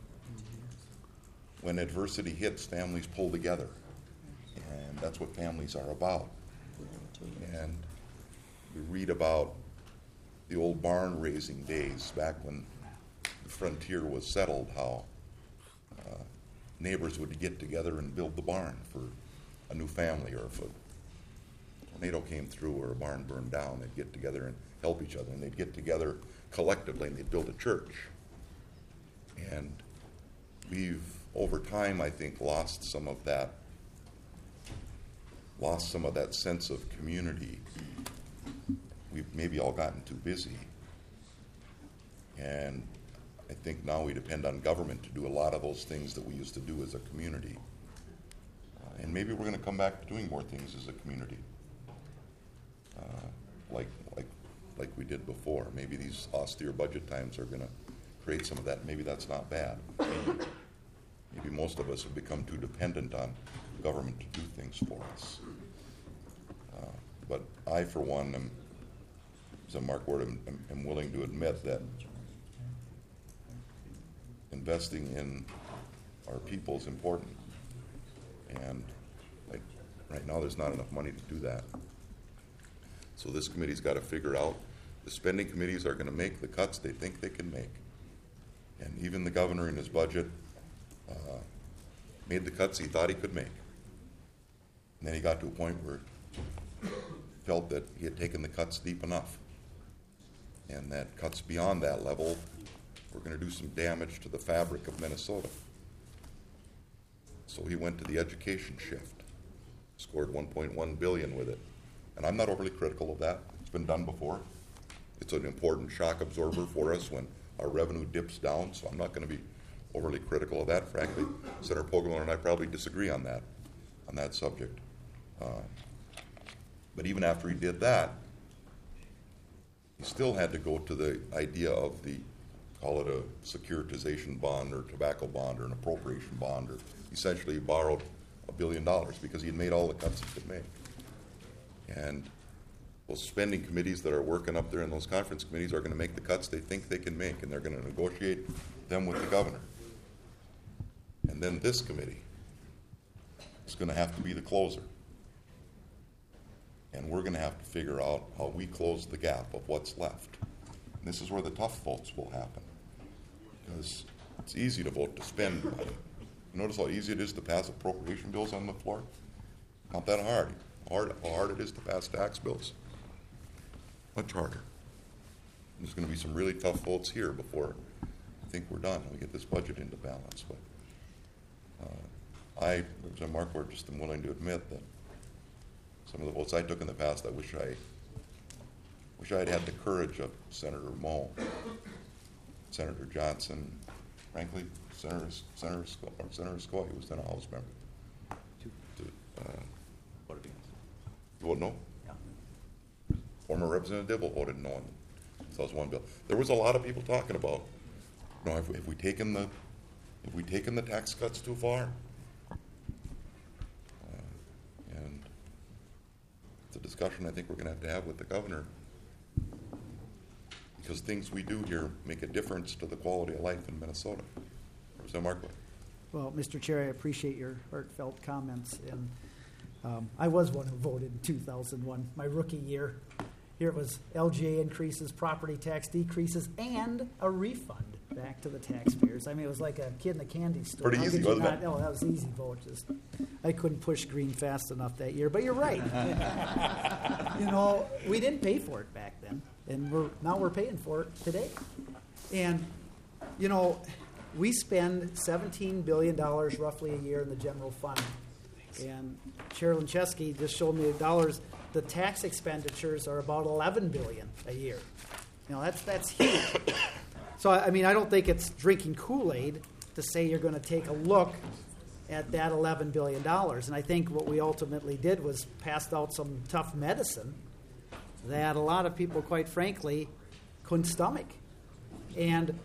when adversity hits, families pull together, and that's what families are about. And we read about the old barn raising days back when the frontier was settled, how uh, neighbors would get together and build the barn for a new family, or if a tornado came through or a barn burned down, they'd get together and help each other, and they'd get together collectively and they'd build a church. And we've, over time, I think, lost some of that lost some of that sense of community. We've maybe all gotten too busy. And I think now we depend on government to do a lot of those things that we used to do as a community. Uh, and maybe we're going to come back to doing more things as a community, uh, like, like, like we did before. Maybe these austere budget times are going to create some of that. Maybe that's not bad. Maybe most of us have become too dependent on government to do things for us. Uh, but I, for one, am, as a Mark Ward, am, am, am willing to admit that investing in our people is important. And like right now, there's not enough money to do that. So this committee's got to figure out, the spending committees are going to make the cuts they think they can make. And even the governor in his budget uh, made the cuts he thought he could make. And then he got to a point where he felt that he had taken the cuts deep enough, and that cuts beyond that level were going to do some damage to the fabric of Minnesota. So he went to the education shift, scored one point one billion dollars with it. And I'm not overly critical of that. It's been done before. It's an important shock absorber for us when our revenue dips down, so I'm not going to be overly critical of that, frankly. Senator Pogler and I probably disagree on that, on that subject. Uh, but even after he did that, he still had to go to the idea of the, call it a securitization bond or tobacco bond or an appropriation bond, or essentially he borrowed a billion dollars because he had made all the cuts he could make. And those spending committees that are working up there in those conference committees are going to make the cuts they think they can make, and they're going to negotiate them with the governor. And then this committee is going to have to be the closer. And we're going to have to figure out how we close the gap of what's left. And this is where the tough votes will happen. Because it's easy to vote to spend money. You notice how easy it is to pass appropriation bills on the floor? Not that hard. Hard, how hard it is to pass tax bills. Much harder. There's going to be some really tough votes here before I think we're done and we get this budget into balance. But uh, I, Representative Marquardt, just am willing to admit that some of the votes I took in the past, I wish I wish I had had the courage of Senator Moe, Senator Johnson, frankly, Senator Senator Sco- or Senator Scoy, who was then a House member. To, uh, Voted against. You vote no? Yeah. Former Representative Dibble voted no on the South One bill. There was a lot of people talking about, you know, have, have we taken the, have we taken the tax cuts too far? Uh, and it's a discussion I think we're going to have to have with the governor, because things we do here make a difference to the quality of life in Minnesota. Representative Markle. Well, Mister Chair, I appreciate your heartfelt comments. And um, I was one who voted in two thousand one, my rookie year. here it was L G A increases, property tax decreases, and a refund back to the taxpayers. I mean, it was like a kid in the candy store. Pretty How easy, could you wasn't not- Oh, that was easy vote. Just I couldn't push green fast enough that year. But you're right. You know, we didn't pay for it back then, and we're now we're paying for it today. And you know, we spend seventeen billion dollars roughly a year in the general fund. And Chair Linchesky just showed me the dollars. The tax expenditures are about eleven billion dollars a year. You know, that's that's huge. So I mean, I don't think it's drinking Kool-Aid to say you're going to take a look at that eleven billion dollars. And I think what we ultimately did was passed out some tough medicine that a lot of people, quite frankly, couldn't stomach. And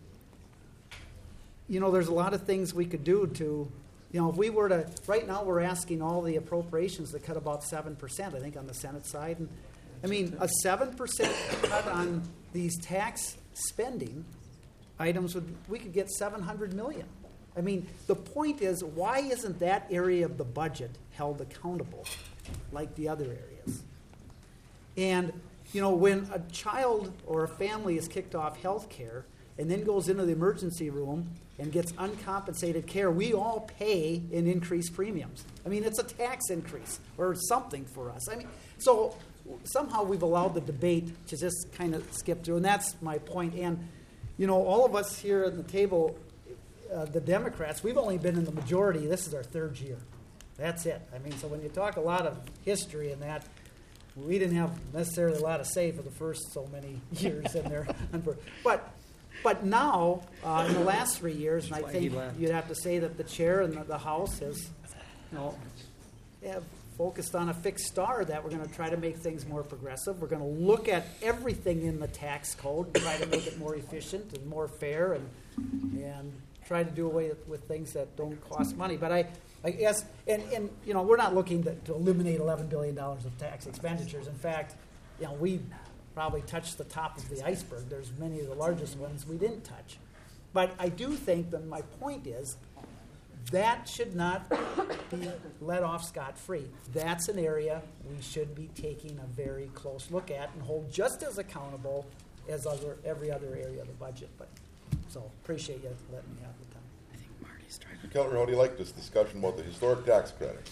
you know, there's a lot of things we could do to, you know, if we were to, right now we're asking all the appropriations to cut about seven percent, I think, on the Senate side. And I mean, a seven percent cut on these tax spending items, would we could get seven hundred million dollars. I mean, the point is, why isn't that area of the budget held accountable like the other areas? And, you know, when a child or a family is kicked off health care and then goes into the emergency room and gets uncompensated care, we all pay in increased premiums. I mean, it's a tax increase or something for us. I mean, so somehow we've allowed the debate to just kind of skip through, and that's my point. And, you know, all of us here at the table, uh, the Democrats, we've only been in the majority. This is our third year. That's it. I mean, so when you talk a lot of history and that, we didn't have necessarily a lot of say for the first so many years in there. But But now, uh, in the last three years, and I think you'd have to say that the chair and the, the House has, you know, have focused on a fixed star that we're going to try to make things more progressive. We're going to look at everything in the tax code and try to make it more efficient and more fair, and and try to do away with, with things that don't cost money. But I, I guess, and, and you know, we're not looking to, to eliminate eleven billion dollars of tax expenditures. In fact, you know, we probably touched the top of the iceberg. There's many of the largest ones we didn't touch. But I do think that my point is that should not be let off scot-free. That's an area we should be taking a very close look at and hold just as accountable as other every other area of the budget. But so appreciate you letting me have the time. I think Marty's trying to. Mister Keller, how do you like this discussion about the historic tax credit?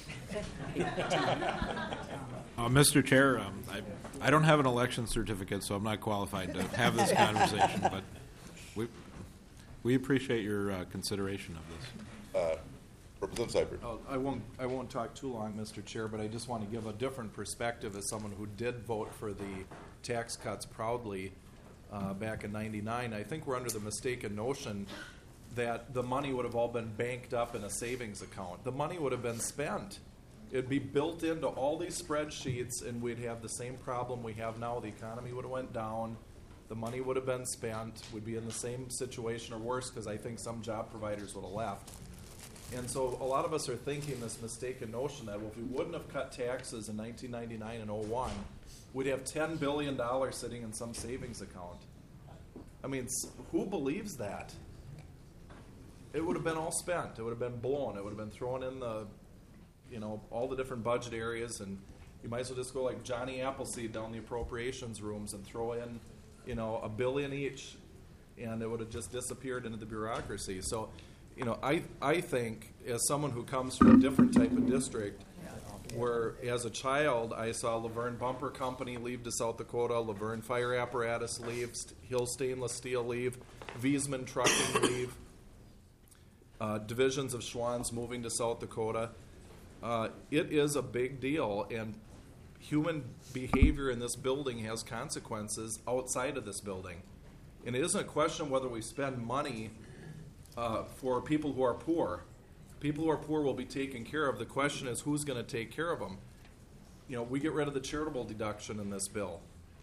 Uh, Mister Chair, um, I, I don't have an election certificate, so I'm not qualified to have this conversation, but we we appreciate your uh, consideration of this. Uh, Representative Seibert. Oh, I won't. I won't talk too long, Mister Chair. But I just want to give a different perspective as someone who did vote for the tax cuts proudly uh, back in ninety-nine. I think we're under the mistaken notion that the money would have all been banked up in a savings account. The money would have been spent. It'd be built into all these spreadsheets, and we'd have the same problem we have now. The economy would have went down. The money would have been spent. We'd be in the same situation or worse, because I think some job providers would have left. And so a lot of us are thinking this mistaken notion that, well, if we wouldn't have cut taxes in nineteen ninety-nine and oh one, we'd have ten billion dollars sitting in some savings account. I mean, who believes that? It would have been all spent. It would have been blown. It would have been thrown in the, you know, all the different budget areas, and you might as well just go like Johnny Appleseed down the appropriations rooms and throw in, you know, a billion each, and it would have just disappeared into the bureaucracy. So, you know, I I think as someone who comes from a different type of district, where as a child I saw Laverne Bumper Company leave to South Dakota, Laverne Fire Apparatus leave, Hill Stainless Steel leave, Wiesman Trucking leave, uh, divisions of Schwann's moving to South Dakota. Uh, it is a big deal, and human behavior in this building has consequences outside of this building. And it isn't a question whether we spend money uh, for people who are poor. People who are poor will be taken care of. The question is, who's going to take care of them? You know, we get rid of the charitable deduction in this bill.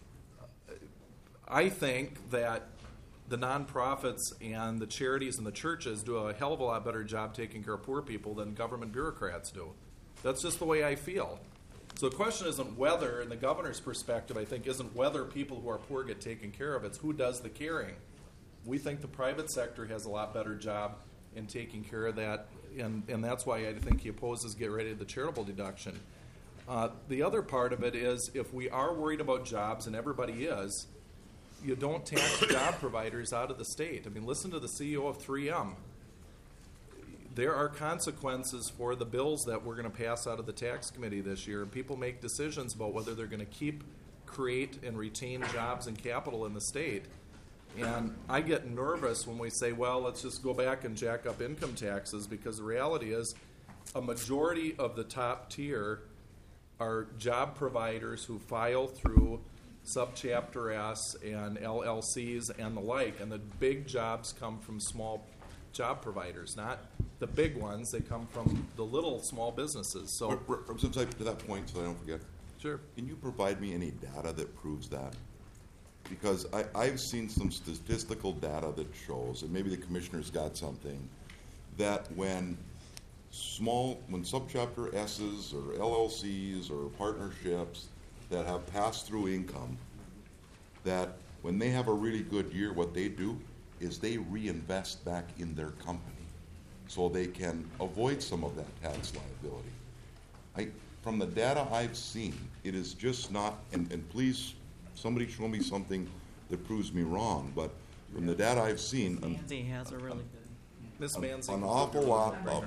I think that the nonprofits and the charities and the churches do a hell of a lot better job taking care of poor people than government bureaucrats do. That's just the way I feel. So the question isn't whether, in the governor's perspective, I think, isn't whether people who are poor get taken care of. It's who does the caring. We think the private sector has a lot better job in taking care of that, and, and that's why I think he opposes get rid of the charitable deduction. Uh, the other part of it is, if we are worried about jobs, and everybody is, you don't tax job providers out of the state. I mean, listen to the C E O of three M. There are consequences for the bills that we're going to pass out of the tax committee this year. People make decisions about whether they're going to keep, create, and retain jobs and capital in the state. And I get nervous when we say, well, let's just go back and jack up income taxes, because the reality is a majority of the top tier are job providers who file through Subchapter S and L L Cs and the like, and the big jobs come from small job providers, not the big ones. They come from the little small businesses. So, Representative Seifert, to that point, so I don't forget, sure. can you provide me any data that proves that? Because I, I've seen some statistical data that shows, and maybe the commissioner's got something, that when small, when subchapter S's or L L Cs or partnerships that have pass-through income, that when they have a really good year, what they do is they reinvest back in their company so they can avoid some of that tax liability. I, from the data I've seen, it is just not, and, and please, somebody show me something that proves me wrong, but from the data I've seen, an, Nancy has a really good. Miss Manzi, an awful lot of,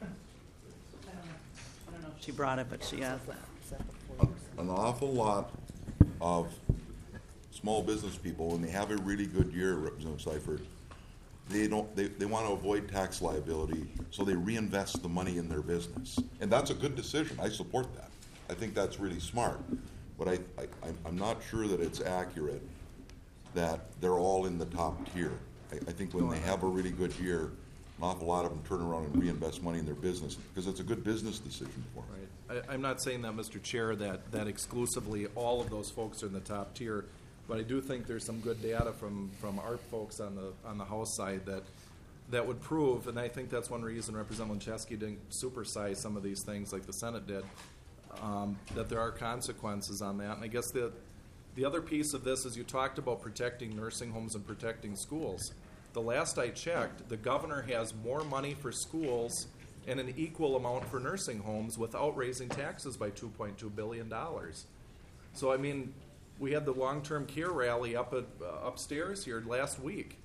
She brought it, but she has that. an awful lot of small business people, when they have a really good year, Representative Seifert, they don't, they, they want to avoid tax liability, so they reinvest the money in their business. And that's a good decision. I support that. I think that's really smart. But I, I, I'm- I'm not sure that it's accurate that they're all in the top tier. I, I think when they have a really good year, an awful lot of them turn around and reinvest money in their business, because it's a good business decision for them. right. I, I'm not saying that, Mister Chair, that, that exclusively all of those folks are in the top tier, but I do think there's some good data from, from our folks on the on the House side that that would prove, and I think that's one reason Representative Linchewski didn't supersize some of these things like the Senate did, um, that there are consequences on that. And I guess the the other piece of this is, you talked about protecting nursing homes and protecting schools. The last I checked, the governor has more money for schools and an equal amount for nursing homes without raising taxes by two point two billion dollars. So, I mean, we had the long-term care rally up at, uh, upstairs here last week.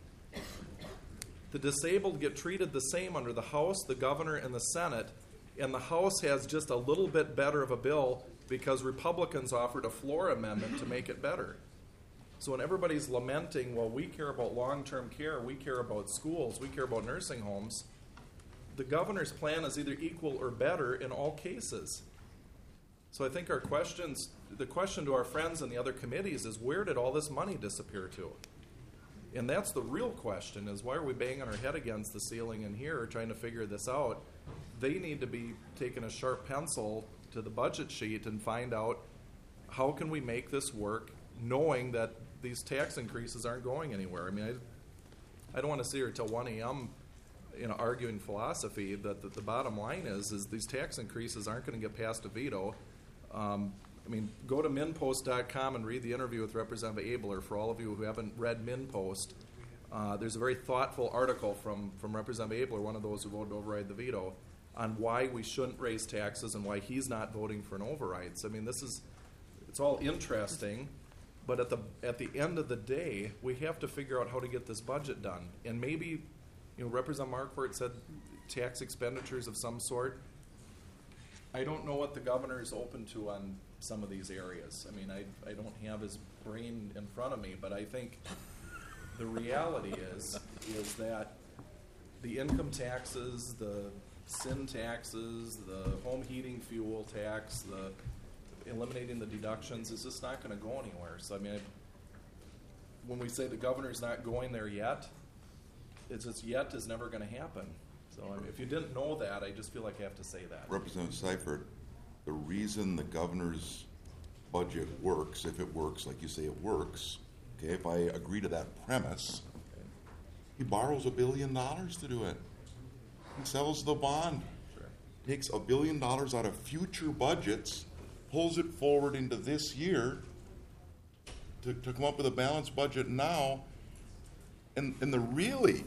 The disabled get treated the same under the House, the governor, and the Senate, and the House has just a little bit better of a bill because Republicans offered a floor amendment to make it better. So when everybody's lamenting, well, we care about long-term care, we care about schools, we care about nursing homes, the governor's plan is either equal or better in all cases. So I think our questions, the question to our friends in the other committees is, where did all this money disappear to? And that's the real question, is why are we banging our head against the ceiling in here trying to figure this out? They need to be taking a sharp pencil to the budget sheet and find out, how can we make this work knowing that these tax increases aren't going anywhere? I mean, I, I don't want to sit here till one a.m. you know, arguing philosophy. That the, the bottom line is, is these tax increases aren't going to get past a veto. Um, I mean, go to minpost dot com and read the interview with Representative Abler. For all of you who haven't read Minpost, uh, there's a very thoughtful article from, from Representative Abler, one of those who voted to override the veto, on why we shouldn't raise taxes and why he's not voting for an override. So, I mean, this is, it's all interesting, but at the at the end of the day, we have to figure out how to get this budget done. And maybe, you know, Representative Marquardt said tax expenditures of some sort. I don't know what the governor is open to on some of these areas. I mean, I, I don't have his brain in front of me, but I think the reality is is that the income taxes, the sin taxes, the home heating fuel tax, the eliminating the deductions is just not going to go anywhere. So, I mean, I, when we say the governor's not going there yet, it's just yet is never going to happen. So, I mean, if you didn't know that, I just feel like I have to say that. Representative Seifert, the reason the governor's budget works, if it works, like you say it works, okay, if I agree to that premise, he borrows a billion dollars to do it. He sells the bond, Sure. takes a billion dollars out of future budgets, pulls it forward into this year to, to come up with a balanced budget now. And, and the really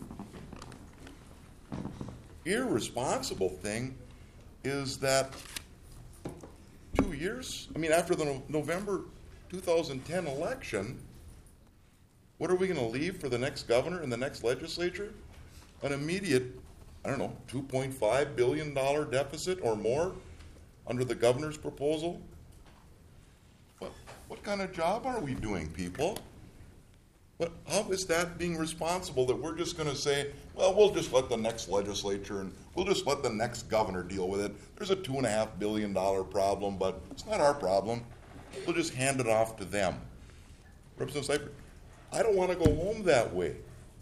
irresponsible thing is that two years? I mean, after the No- November two thousand ten election, what are we going to leave for the next governor and the next legislature? An immediate, I don't know, two point five billion dollars deficit or more under the governor's proposal? What, what kind of job are we doing, people? But how is that being responsible that we're just going to say, well, we'll just let the next legislature and we'll just let the next governor deal with it. There's a two and a half billion dollar problem, but it's not our problem. We'll just hand it off to them. Representative Seifert, I don't want to go home that way.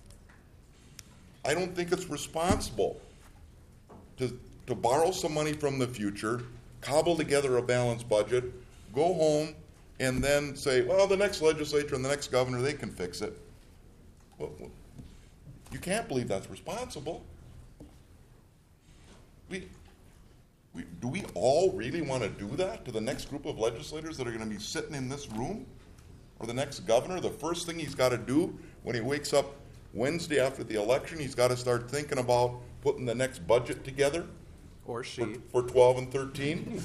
I don't think it's responsible to to borrow some money from the future, cobble together a balanced budget, go home, and then say, well, the next legislature and the next governor, they can fix it. Well, well, you can't believe that's responsible. We, we, do we all really want to do that to the next group of legislators that are going to be sitting in this room? Or the next governor? The first thing he's got to do when he wakes up Wednesday after the election, he's got to start thinking about putting the next budget together. Or she. For, for twelve and thirteen.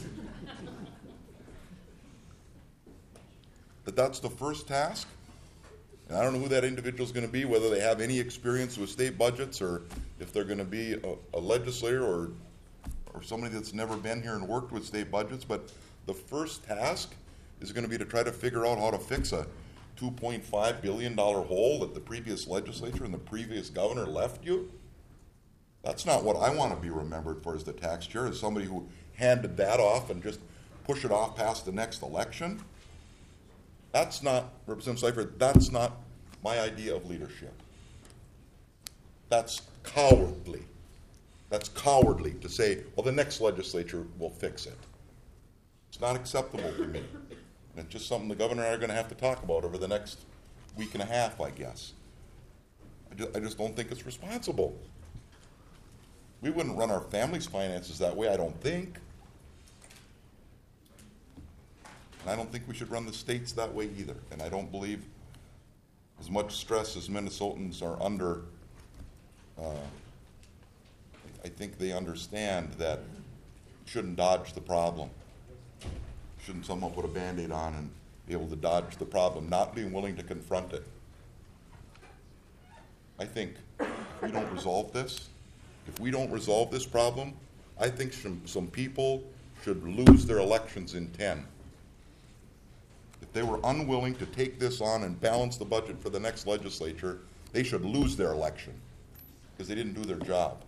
That that's the first task. And I don't know who that individual is going to be, whether they have any experience with state budgets or if they're going to be a, a legislator or or somebody that's never been here and worked with state budgets. But the first task is going to be to try to figure out how to fix a two point five billion dollars hole that the previous legislature and the previous governor left you. That's not what I want to be remembered for as the tax chair, as somebody who handed that off and just pushed it off past the next election. That's not, Representative Seifert, that's not my idea of leadership. That's cowardly. That's cowardly to say, well, the next legislature will fix it. It's not acceptable to me. And it's just something the governor and I are going to have to talk about over the next week and a half, I guess. I just, I just don't think it's responsible. We wouldn't run our family's finances that way, I don't think. And I don't think we should run the states that way either. And I don't believe as much stress as Minnesotans are under, uh, I think they understand that shouldn't dodge the problem. Shouldn't someone put a Band-Aid on and be able to dodge the problem, not being willing to confront it. I think if we don't resolve this, if we don't resolve this problem, I think some, some people should lose their elections in ten. If they were unwilling to take this on and balance the budget for the next legislature, they should lose their election because they didn't do their job.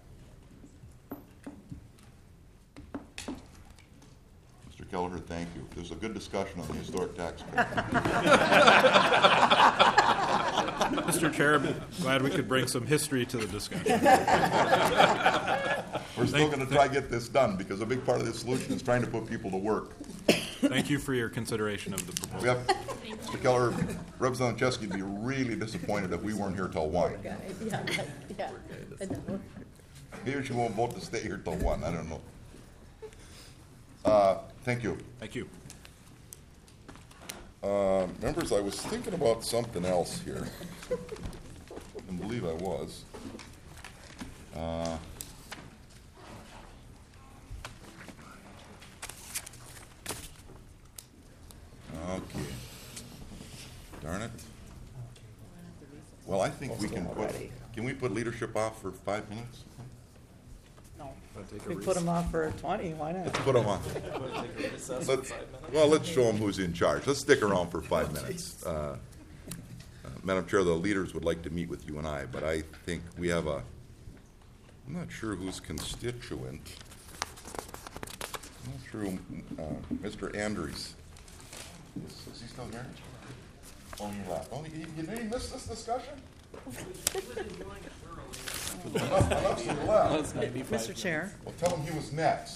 Mister Kelleher, thank you. There's a good discussion on the historic tax credit. Mister Chair, I'm glad we could bring some history to the discussion. We're still going to try to get this done because a big part of the solution is trying to put people to work. Thank you for your consideration of the proposal. We have, Mister Keller, Representative Chesky would be really disappointed if we weren't here till one. Yeah, yeah. I know. Maybe she won't vote to stay here till one. I don't know. Uh, thank you. Thank you. Uh, members, I was thinking about something else here. I believe I was. Uh, okay. Darn it. Well, I think we can put, can we put leadership off for five minutes? No. We put them off for twenty, why not? Let's put them on. Let's, well, let's show them who's in charge. Let's stick around for five minutes. Uh, uh, Madam Chair, the leaders would like to meet with you and I, but I think we have a, I'm not sure who's constituent. I'm not sure, who, uh, Mister Andrews. Is, is he still here? Oh, he left. Oh, you, you didn't miss this discussion? Enough, enough left. Mister Chair, Well, tell him he was next.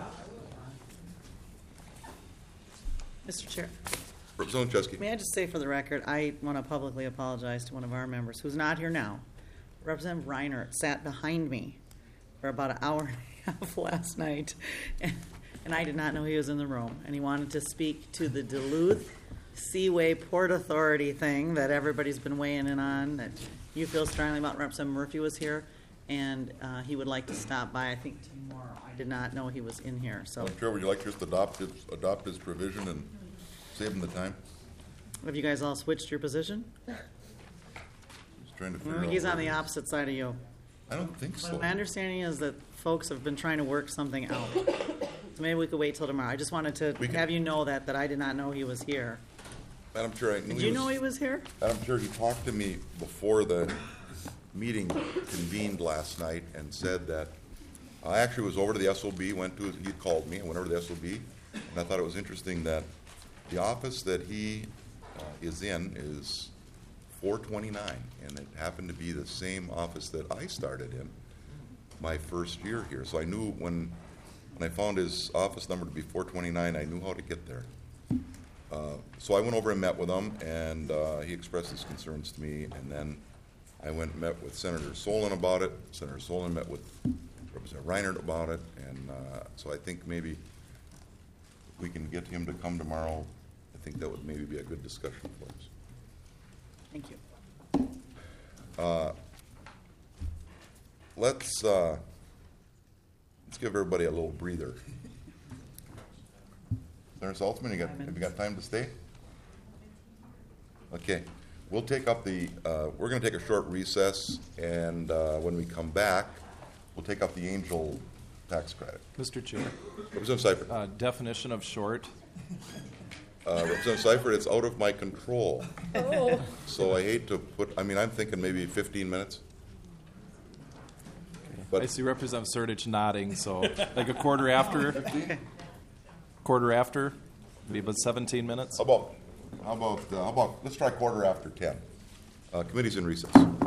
Mister Chair, Representative Chesky. may I just say for the record, I want to publicly apologize to one of our members who's not here now. Representative Reiner sat behind me for about an hour and a half last night, and, and I did not know he was in the room. And he wanted to speak to the Duluth Seaway Port Authority thing that everybody's been weighing in on, that you feel strongly about. Representative Murphy was here. and uh, he would like to stop by, I think tomorrow. I did not know he was in here, so. Madam Chair, would you like to just adopt his, adopt his provision and save him the time? Have you guys all switched your position? Just trying to I figure out. think he's on the where- opposite side of you. I don't think so. My understanding is that folks have been trying to work something out. So maybe we could wait till tomorrow. I just wanted to We can- have you know that, that I did not know he was here. Madam Chair, I knew Did he you was- know he was here? Madam Chair, he talked to me before the meeting convened last night and said that, I actually was over to the S O B, went to, he called me, I went over to the S O B, and I thought it was interesting that the office that he uh, is in is four twenty-nine, and it happened to be the same office that I started in my first year here. So I knew when, when I found his office number to be four twenty-nine, I knew how to get there. Uh, So I went over and met with him, and uh, he expressed his concerns to me, and then I went and met with Senator Solon about it. Senator Solon met with Representative Reinert about it, and uh, so I think maybe if we can get him to come tomorrow, I think that would maybe be a good discussion for us. Thank you. Uh, Let's, uh, let's give everybody a little breather. Senator Saltzman, you got, have you got time to stay? Okay, we'll take up the, uh, we're gonna take a short recess, and uh, when we come back, we'll take up the Angel tax credit. Mister Chair, Representative Seifert. uh, definition of short. Uh, Representative Seifert, it's out of my control. Oh. So I hate to put, I mean, I'm thinking maybe fifteen minutes. But- I see Representative Sertich nodding, so like a quarter after. Quarter after, maybe about seventeen minutes. How about, how about, uh, how about, let's try quarter after ten. Uh, Committee's in recess.